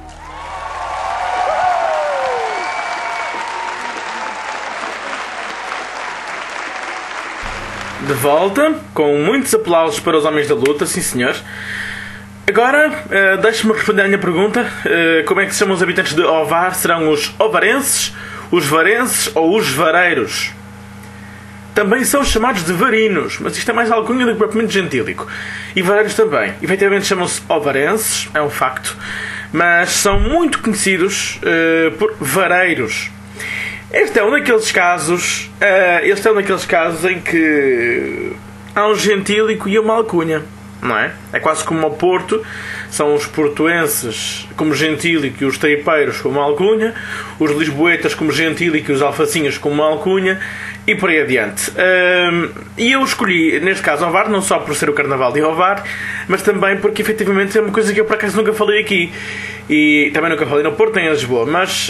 De volta, com muitos aplausos para os homens da luta, sim senhor. Agora, deixe-me responder à minha pergunta. Como é que se chamam os habitantes de Ovar? Serão os ovarenses, os varenses ou os vareiros? Também são chamados de varinos, mas isto é mais alcunha do que propriamente gentílico. E vareiros também. Efetivamente chamam-se ovarenses, é um facto. Mas são muito conhecidos por vareiros. Este é um daqueles casos em que há um gentílico e uma alcunha, não é? É quase como ao Porto, são os portuenses como gentílico e os taipeiros como alcunha, os lisboetas como gentílico e os alfacinhas como alcunha, e por aí adiante. E eu escolhi, neste caso, Ovar, não só por ser o Carnaval de Ovar, mas também porque efetivamente é uma coisa que eu por acaso nunca falei aqui, e também nunca falei no Porto nem em Lisboa,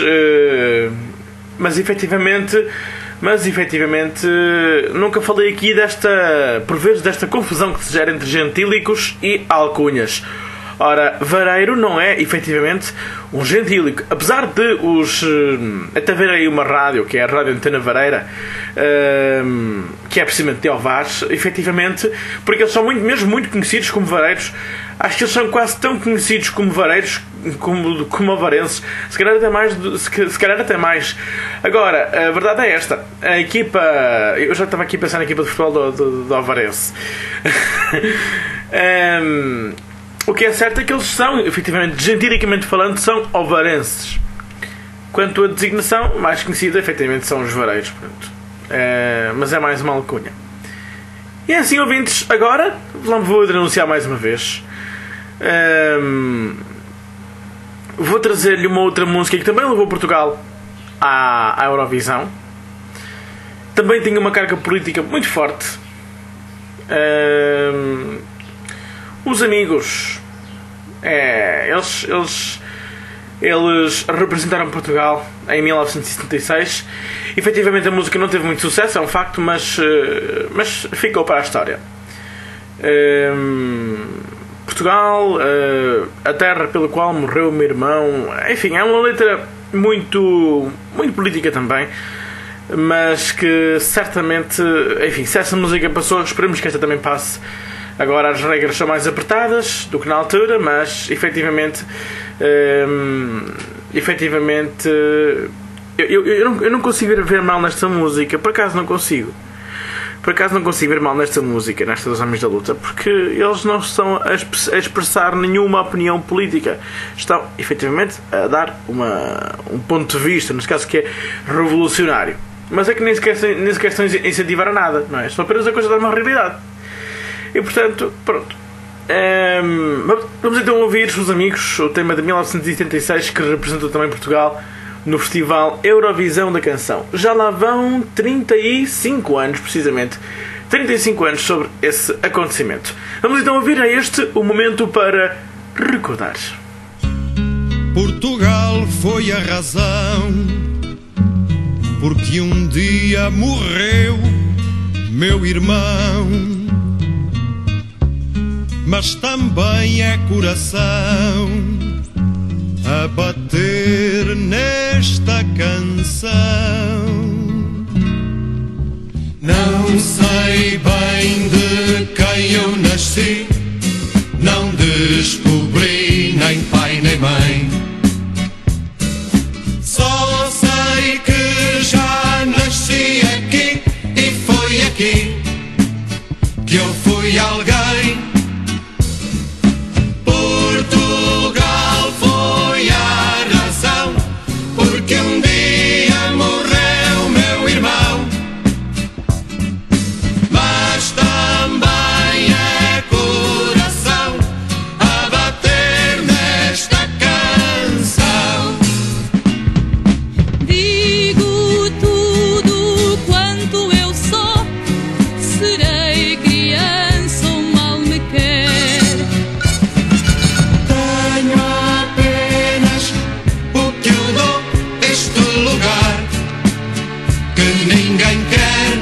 mas efetivamente nunca falei aqui por vezes desta confusão que se gera entre gentílicos e alcunhas. Ora, vareiro não é efetivamente um gentílico, apesar de até ver aí uma rádio, que é a Rádio Antena Vareira, que é precisamente de Ovares, efetivamente, porque eles são mesmo muito conhecidos como vareiros. Acho que eles são quase tão conhecidos como vareiros como ovarenses, se calhar até mais. Agora, a verdade é esta: a equipa, eu já estava aqui a pensar na equipa de futebol do Ovarense. O que é certo é que eles são, efetivamente, gentiricamente falando, são ovarenses. Quanto à designação, mais conhecida, efetivamente, são os vareiros. Mas é mais uma alcunha. E é assim, ouvintes, agora vou denunciar mais uma vez. Vou trazer-lhe uma outra música que também levou Portugal à Eurovisão. também tinha uma carga política muito forte. Os Amigos, eles representaram Portugal em 1976. Efetivamente a música não teve muito sucesso, é um facto, mas ficou para a história. Portugal, a terra pela qual morreu o meu irmão. Enfim, é uma letra muito política também, mas que certamente, enfim, se essa música passou, esperemos que esta também passe. Agora as regras são mais apertadas do que na altura, mas efetivamente eu não consigo ver mal nesta música. Por acaso não consigo ver mal nesta música, nesta dos Homens da Luta, porque eles não estão a expressar nenhuma opinião política. Estão efetivamente a dar um ponto de vista, neste caso que é revolucionário, mas é que nem sequer estão a incentivar a nada, não é? Só apenas a coisa da uma realidade. E portanto, pronto. Vamos então ouvir Os Amigos, o tema de 1976, que representou também Portugal no Festival Eurovisão da Canção. Já lá vão 35 anos, precisamente. 35 anos sobre esse acontecimento. Vamos então ouvir o momento para recordar. Portugal foi a razão porque um dia morreu meu irmão, mas também é coração a bater nesta canção. Não sei bem de quem eu nasci, não descobri nem pai nem mãe. Só sei que já nasci aqui e foi aqui que eu fui alguém. Portugal foi a razão porque um dia morreu meu irmão, mas também é coração a bater nesta canção. Digo tudo quanto eu sou, serei criança ou mal me quer. Tenho apenas o que eu dou, este lugar que ninguém quer.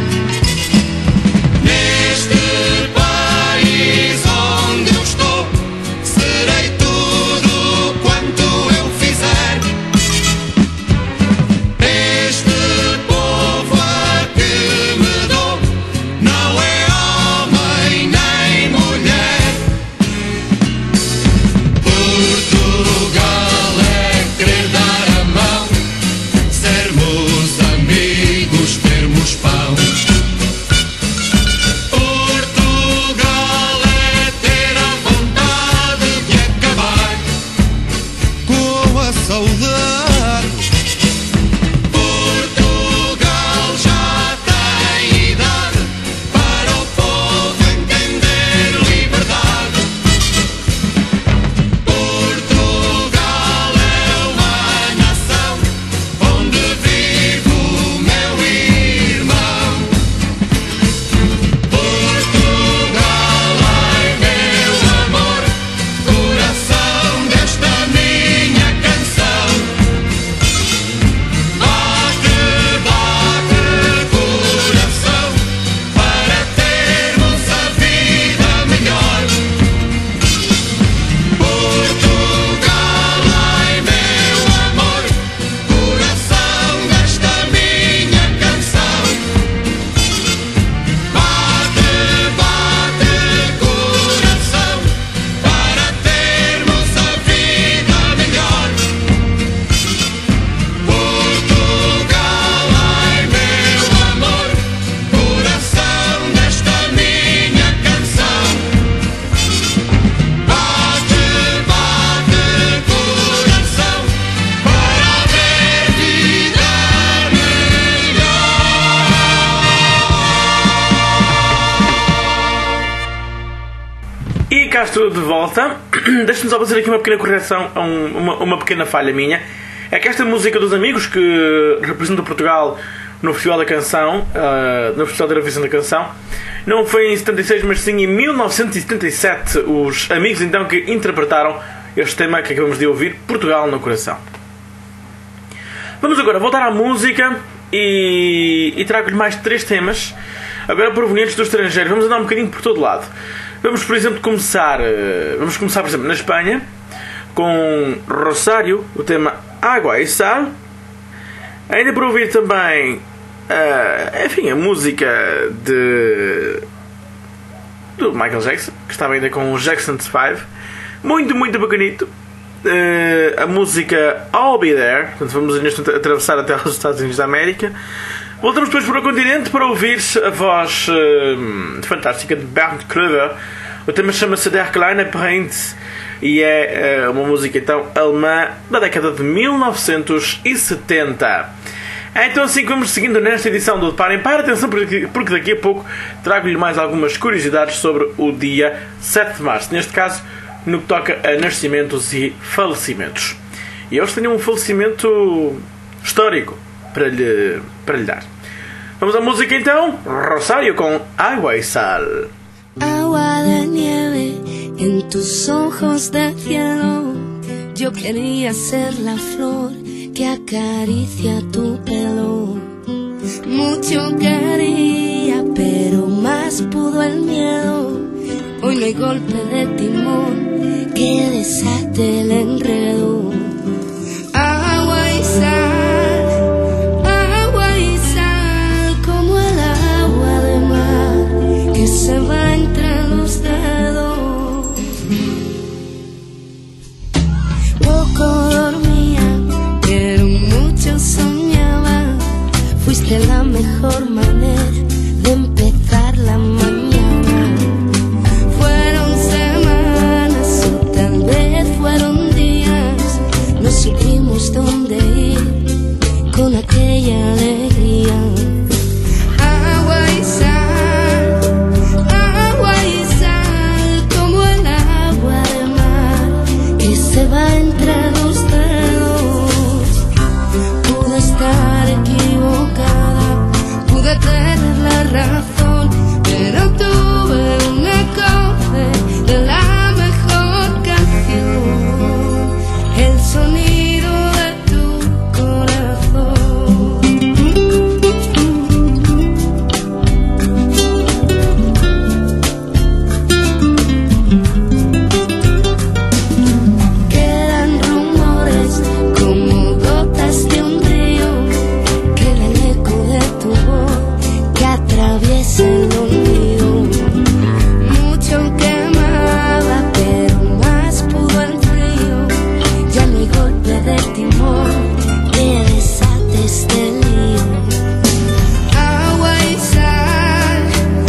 Neste país onde eu estou, serei tudo quanto eu fizer. Este povo a que me dou não é homem nem mulher. Portugal é querer dar a mão, sermos amigos, termos pão. Portugal é ter a vontade de acabar com a saudade. Portugal já tem idade para o povo entender liberdade. Portugal é uma nação onde vive o meu irmão. Portugal, ai meu amor, coração desta minha canção. Bate, bate, coração, para termos a vida melhor. Portugal, ai meu amor, coração desta minha canção. Bate, bate, coração, para termos a vida melhor. Portugal, ai meu amor, coração desta minha canção. Bate, bate, coração, para haver vida melhor. E cá estou de volta. Deixa-me só fazer aqui uma pequena correção a uma pequena falha minha. É que esta música dos Amigos, que representa Portugal no Festival da Canção, no Festival da Eurovisão da Canção. Não foi em 76, mas sim em 1977, os amigos então que interpretaram este tema que acabamos de ouvir, Portugal no Coração. Vamos agora voltar à música e trago-lhe mais 3 temas, agora provenientes do estrangeiro. Vamos andar um bocadinho por todo lado. Vamos, por exemplo, começar por exemplo, na Espanha, com Rosário, o tema Água e Sal. Ainda para ouvir também, a música do Michael Jackson, que estava ainda com o Jackson 5. Muito, muito bacanito. A música I'll Be There. Portanto, vamos neste momento atravessar até os Estados Unidos da América. Voltamos depois para o continente para ouvir a voz fantástica de Bernd Kröger. O tema chama-se Der Kleine Prinz e é uma música então alemã da década de 1970. Então assim que vamos seguindo nesta edição do Par em Par, atenção porque daqui a pouco trago-lhe mais algumas curiosidades sobre o dia 7 de março, neste caso no que toca a nascimentos e falecimentos. E hoje tenho um falecimento histórico para lhe dar. Vamos à música então, Rosário com Água e Sal. Agua de nieve en tus ojos de cielo, yo quería ser la flor que acaricia tu pelo. Mucho quería, pero más pudo el miedo. Hoy no hay golpe de timón que desate el enredo. Agua y sal, como el agua de mar que se va entre los dedos. Poco dormía, pero mucho soñaba. Fuiste la mejor manera de empezar la mañana. Fueron semanas o tal vez fueron días. No supimos dónde ir con aquella alegría. Agua y sal, como el agua de mar que se va entre los dedos. Pude estar equivocada, pude tener la razón, pero tuve un acorde de la mejor canción, el sonido de tu corazón. Quedan rumores como gotas de un río, queda el eco de tu voz que atraviesa el olvido. Mucho quemaba, pero más pudo el frío. Ya no hay golpe de timón que desate este lío. Agua y sal,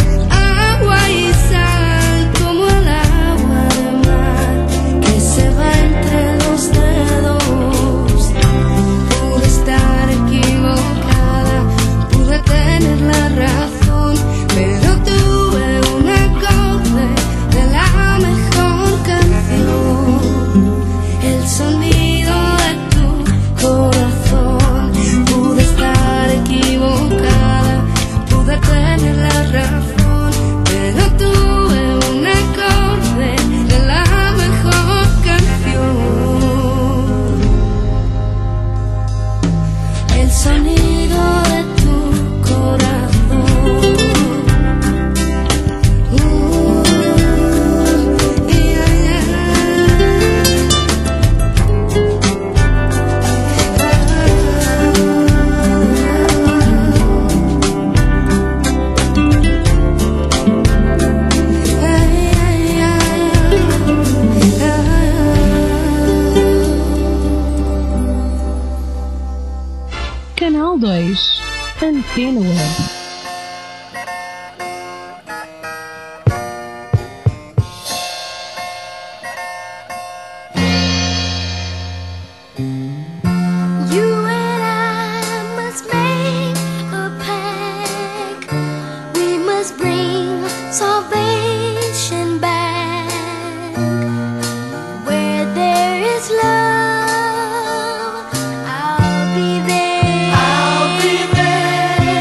como el agua de mar que se va entre los dedos. Pude estar equivocada, pude tener la razón, pero tuve un acorde de la mejor canción, el sonido de tu corazón. Pude estar equivocada, pude tener la razón, pero tuve un acorde de la mejor canción, el sonido de tu corazón. Canal 2, Antena Web. You and I must make a pact. We must bring salvation back. Where there is love, I'll be there. I'll be there.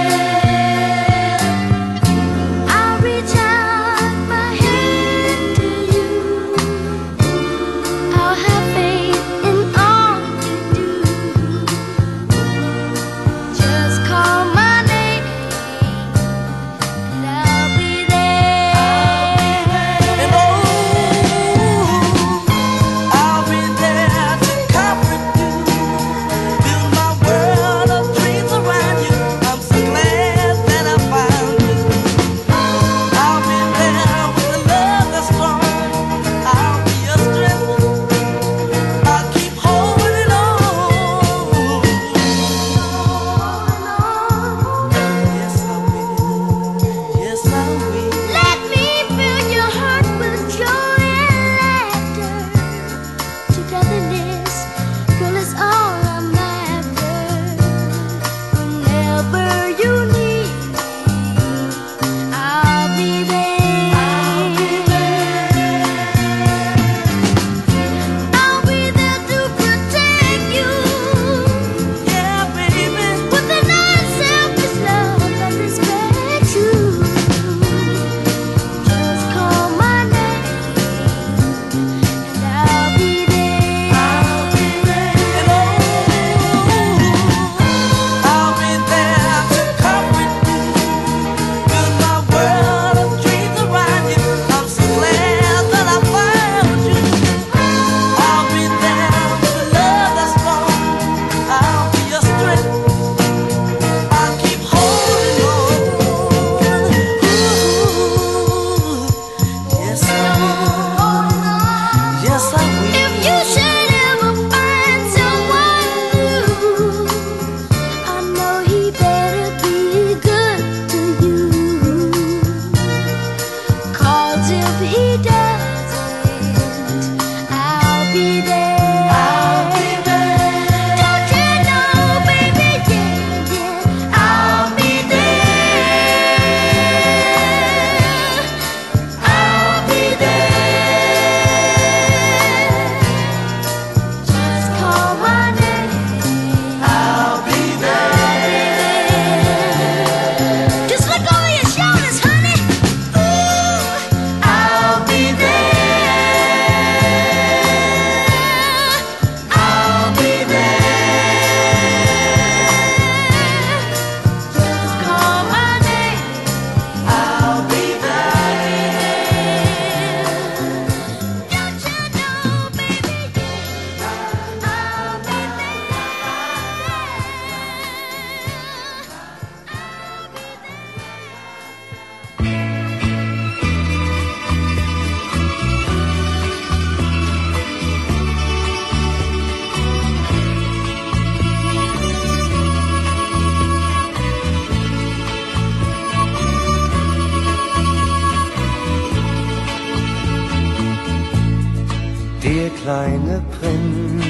kleine Prinz,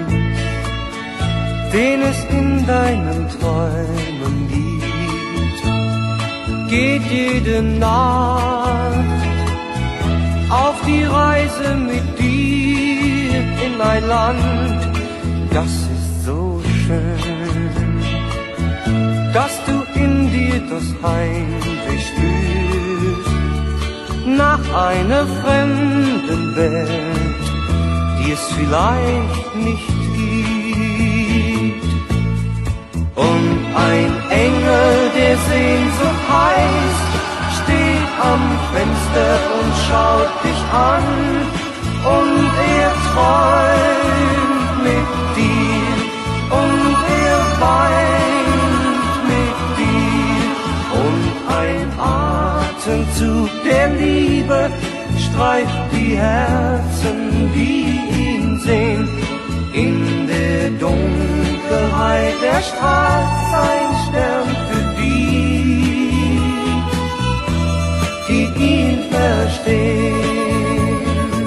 den es in deinen Träumen gibt, geht jede Nacht auf die Reise mit dir in ein Land, das ist so schön, dass du in dir das Heimweh spürst nach einer fremden Welt, die es vielleicht nicht gibt. Und ein Engel, der Sehnsucht heißt, steht am Fenster und schaut dich an, und er träumt mit dir und er weint mit dir, und ein Atemzug der Liebe streift die Herzen, die ihn sehen. In der Dunkelheit erstrahlt sein Stern für die ihn verstehen.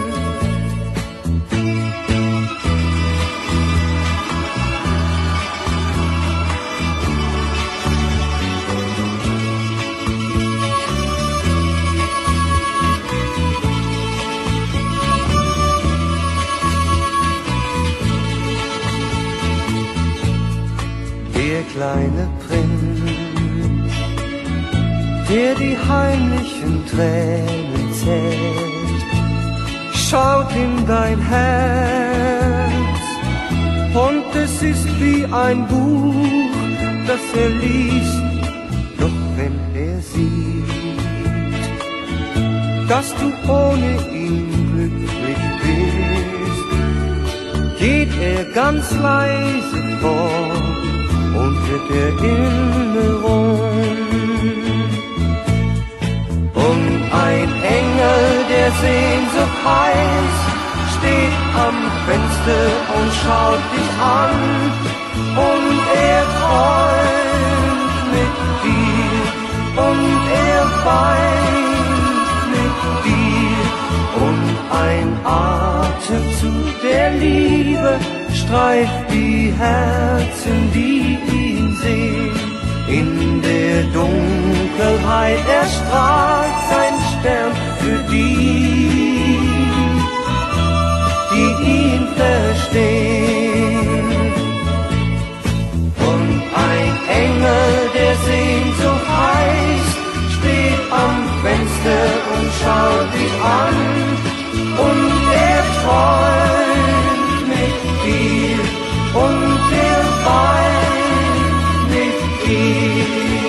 Der kleine Prinz, der die heimlichen Tränen zählt, schaut in dein Herz, und es ist wie ein Buch, das er liest, doch wenn er sieht, dass du ohne ihn glücklich bist, geht er ganz leise fort unter der Erinnerung. Und ein Engel, der Sehnsucht heißt, steht am Fenster und schaut dich an, und er träumt mit dir und er weint mit dir, und ein Atemzug der Liebe streift die Herzen, die ihn sehen. In der Dunkelheit erstrahlt sein Stern für die ihn verstehen. Und ein Engel, der Sehnsucht heißt, steht am Fenster und schaut dich an, und er träumt mit dir und er weint mit dir.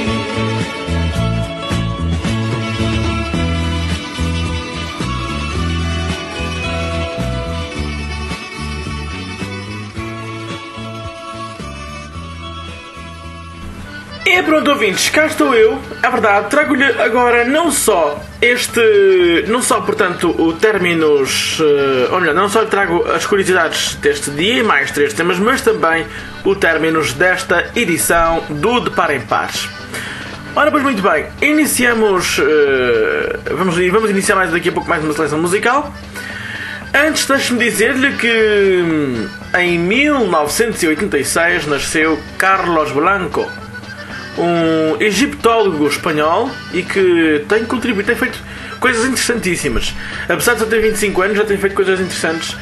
E pronto, ouvintes, cá estou eu. É verdade, trago-lhe agora não só portanto, o términos, ou melhor, não só lhe trago as curiosidades deste dia e mais 3 temas, mas também o términos desta edição do De Par em Pares. Ora, pois muito bem, iniciamos, vamos iniciar mais daqui a pouco mais uma seleção musical. Antes, deixe-me dizer-lhe que em 1986 nasceu Carlos Blanco, um egiptólogo espanhol, e que tem contribuído, tem feito coisas interessantíssimas. Apesar de só ter 25 anos, já tem feito coisas interessantes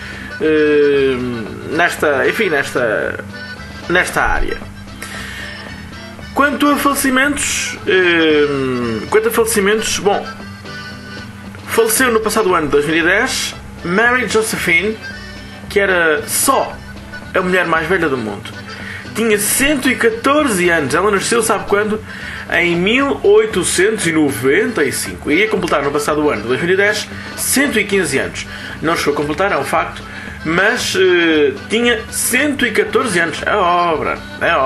nesta área. Quanto a falecimentos, bom, faleceu no passado ano de 2010 Mary Josephine, que era só a mulher mais velha do mundo. Tinha 114 anos. Ela nasceu, sabe quando? Em 1895. E ia completar no passado ano de 2010 115 anos. Não chegou a completar, é um facto, mas tinha 114 anos. É obra.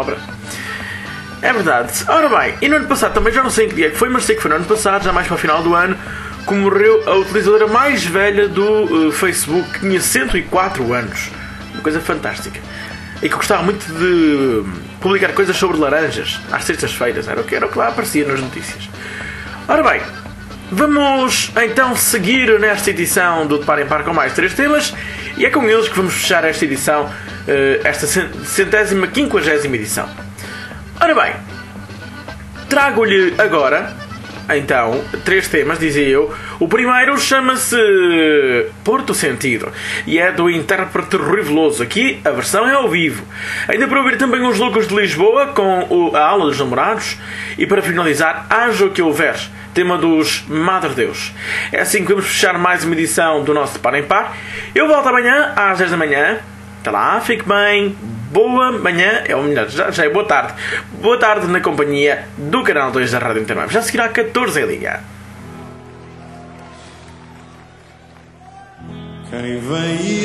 É verdade. Ora bem, e no ano passado, também já não sei em que dia que foi, mas sei que foi no ano passado, já mais para o final do ano, que morreu a utilizadora mais velha do Facebook, que tinha 104 anos. Uma coisa fantástica. E que gostava muito de publicar coisas sobre laranjas às sextas-feiras. Era o que lá aparecia nas notícias. Ora bem, Vamos então seguir nesta edição do De Par em Par com mais 3 temas, e é com eles que vamos fechar esta edição, esta 150ª edição. Ora bem, trago-lhe agora, então, 3 temas, dizia eu. O primeiro chama-se Porto Sentido e é do intérprete Rui Veloso. Aqui a versão é ao vivo. Ainda para ouvir também Os Loucos de Lisboa com a Aula dos Namorados. E para finalizar, Haja o que houver, tema dos Madre Deus. É assim que vamos fechar mais uma edição do nosso De Par em Par. Eu volto amanhã às 10 da manhã. Até lá, fique bem. Boa manhã, ou melhor, já é boa tarde. Boa tarde na companhia do Canal 2 da Rádio Internet. Já seguirá 14 em linha. Quem vem e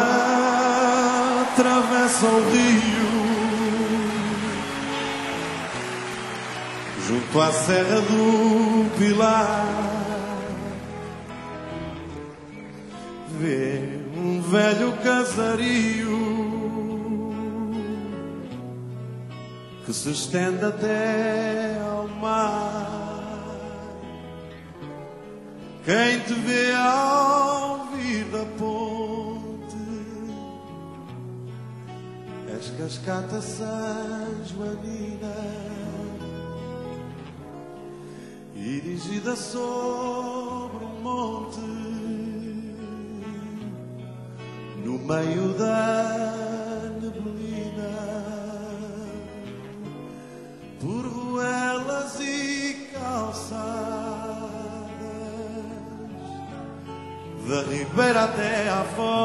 atravessa o rio junto à Serra do Pilar, vê um velho casario que se estende até ao mar. Quem te vê ao vir da ponte, és cascata São Joanina, erigida sobre um monte, no meio da neblina, por ruelas e calçadas, da ribeira até à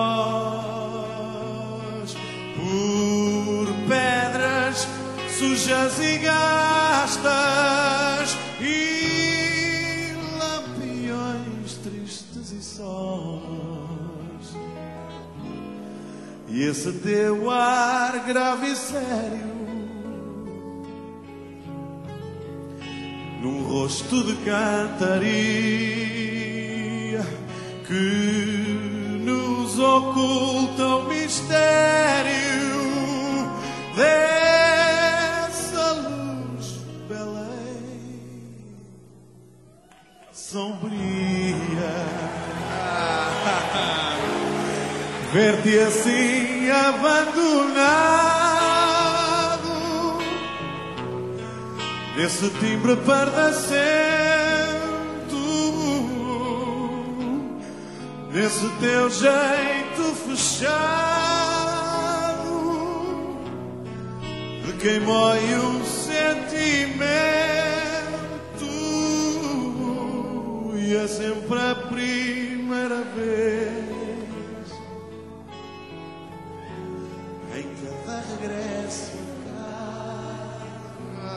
foz, por pedras sujas e gastas e lampiões tristes e sós, e esse teu ar grave e sério num rosto de cantaria que nos oculta o mistério dessa luz Belém sombria. Ver-te assim abandonado nesse timbre pardacento, nesse teu jeito fechado de quem mói um sentimento, e é sempre a primeira vez em cada regresso a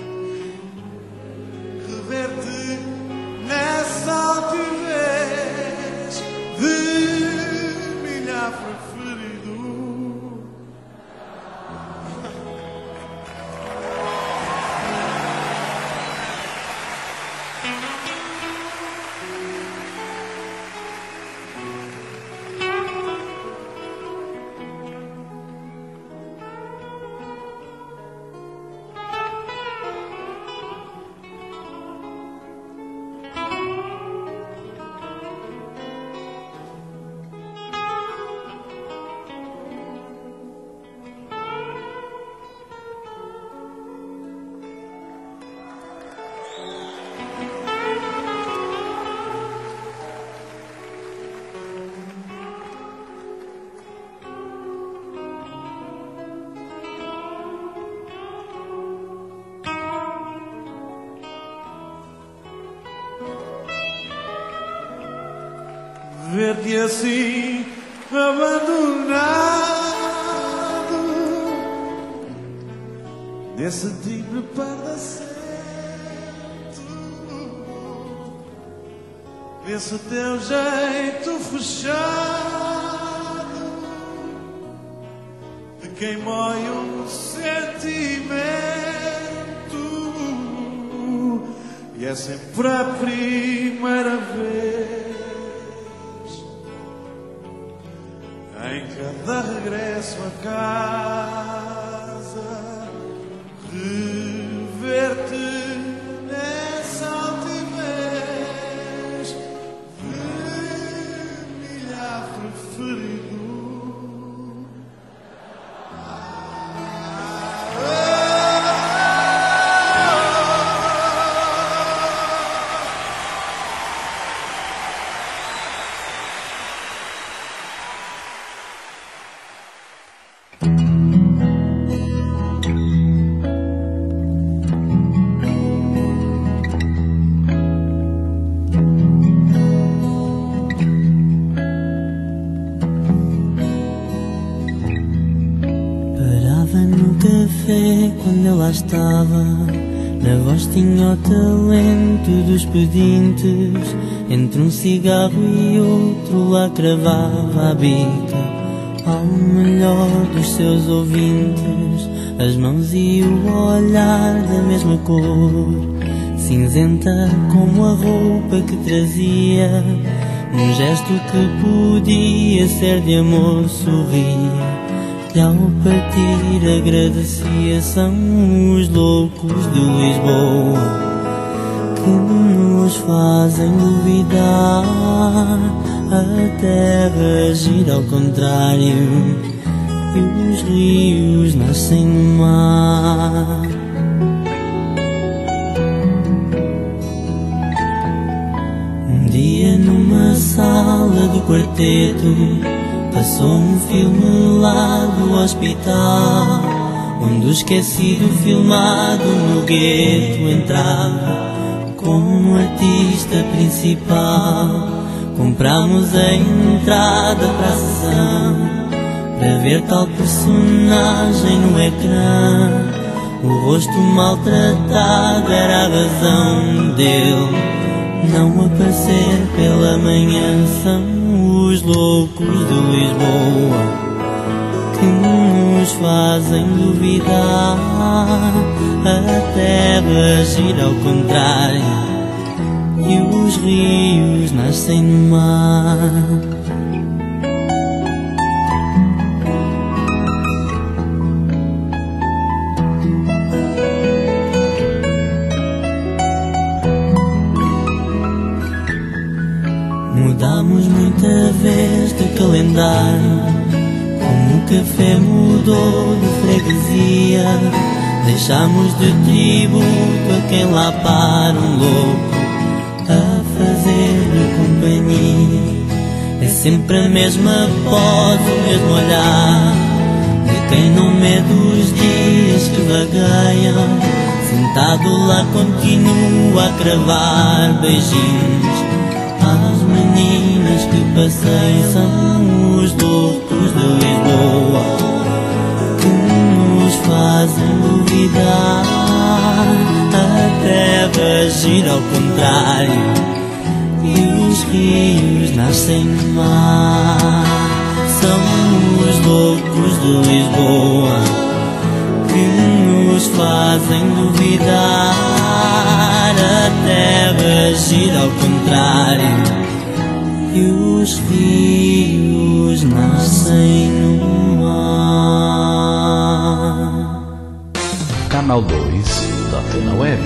casa, rever-te nessa altivez de milhar preferido. Ver-te assim abandonado nesse timbre pardacento, nesse teu jeito fechado de quem mói um sentimento, e é sempre a primeira vez em cada regresso a casa, rever-te nessa altivez quando eu lá estava, na voz tinha o talento dos pedintes. Entre um cigarro e outro lá cravava a bica ao melhor dos seus ouvintes. As mãos e o olhar da mesma cor, cinzenta como a roupa que trazia. Um gesto que podia ser de amor sorria, e ao partir agradecia. São os loucos de Lisboa que nos fazem duvidar. A terra gira ao contrário e os rios nascem no mar. Um dia numa sala do quarteto passou um filme lá do hospital, onde o esquecido filmado no gueto entrava como artista principal. Compramos a entrada para a sessão para ver tal personagem no ecrã. O rosto maltratado era a razão dele não aparecer pela manhã. São os loucos de Lisboa que nos fazem duvidar. A terra gira ao contrário e os rios nascem no mar. Mudamos muita vez de calendário, como o café mudou de freguesia. Deixamos de tributo a quem lá para um louco a fazer-lhe companhia. É sempre a mesma pose, o mesmo olhar de quem não mede os dias que vagueiam. Sentado lá continua a cravar beijinhos às meninas que passeiam. São os loucos de Lisboa que nos fazem duvidar. A terra gira ao contrário e os rios nascem no mar. São os loucos de Lisboa que nos fazem duvidar. A terra gira ao contrário e os rios nascem no mar. Canal 2 da Antena Web.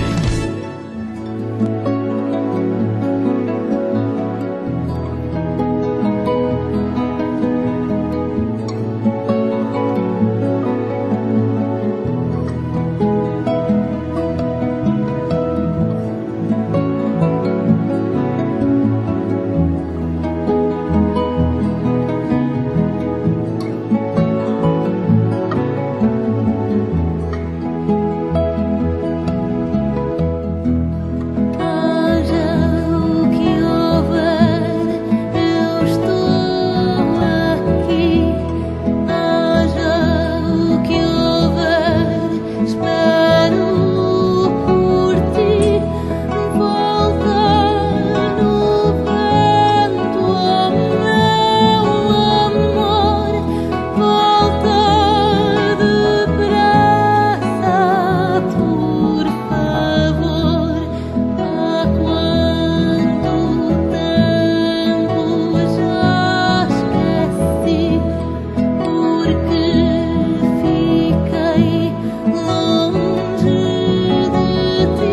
Longe de ti.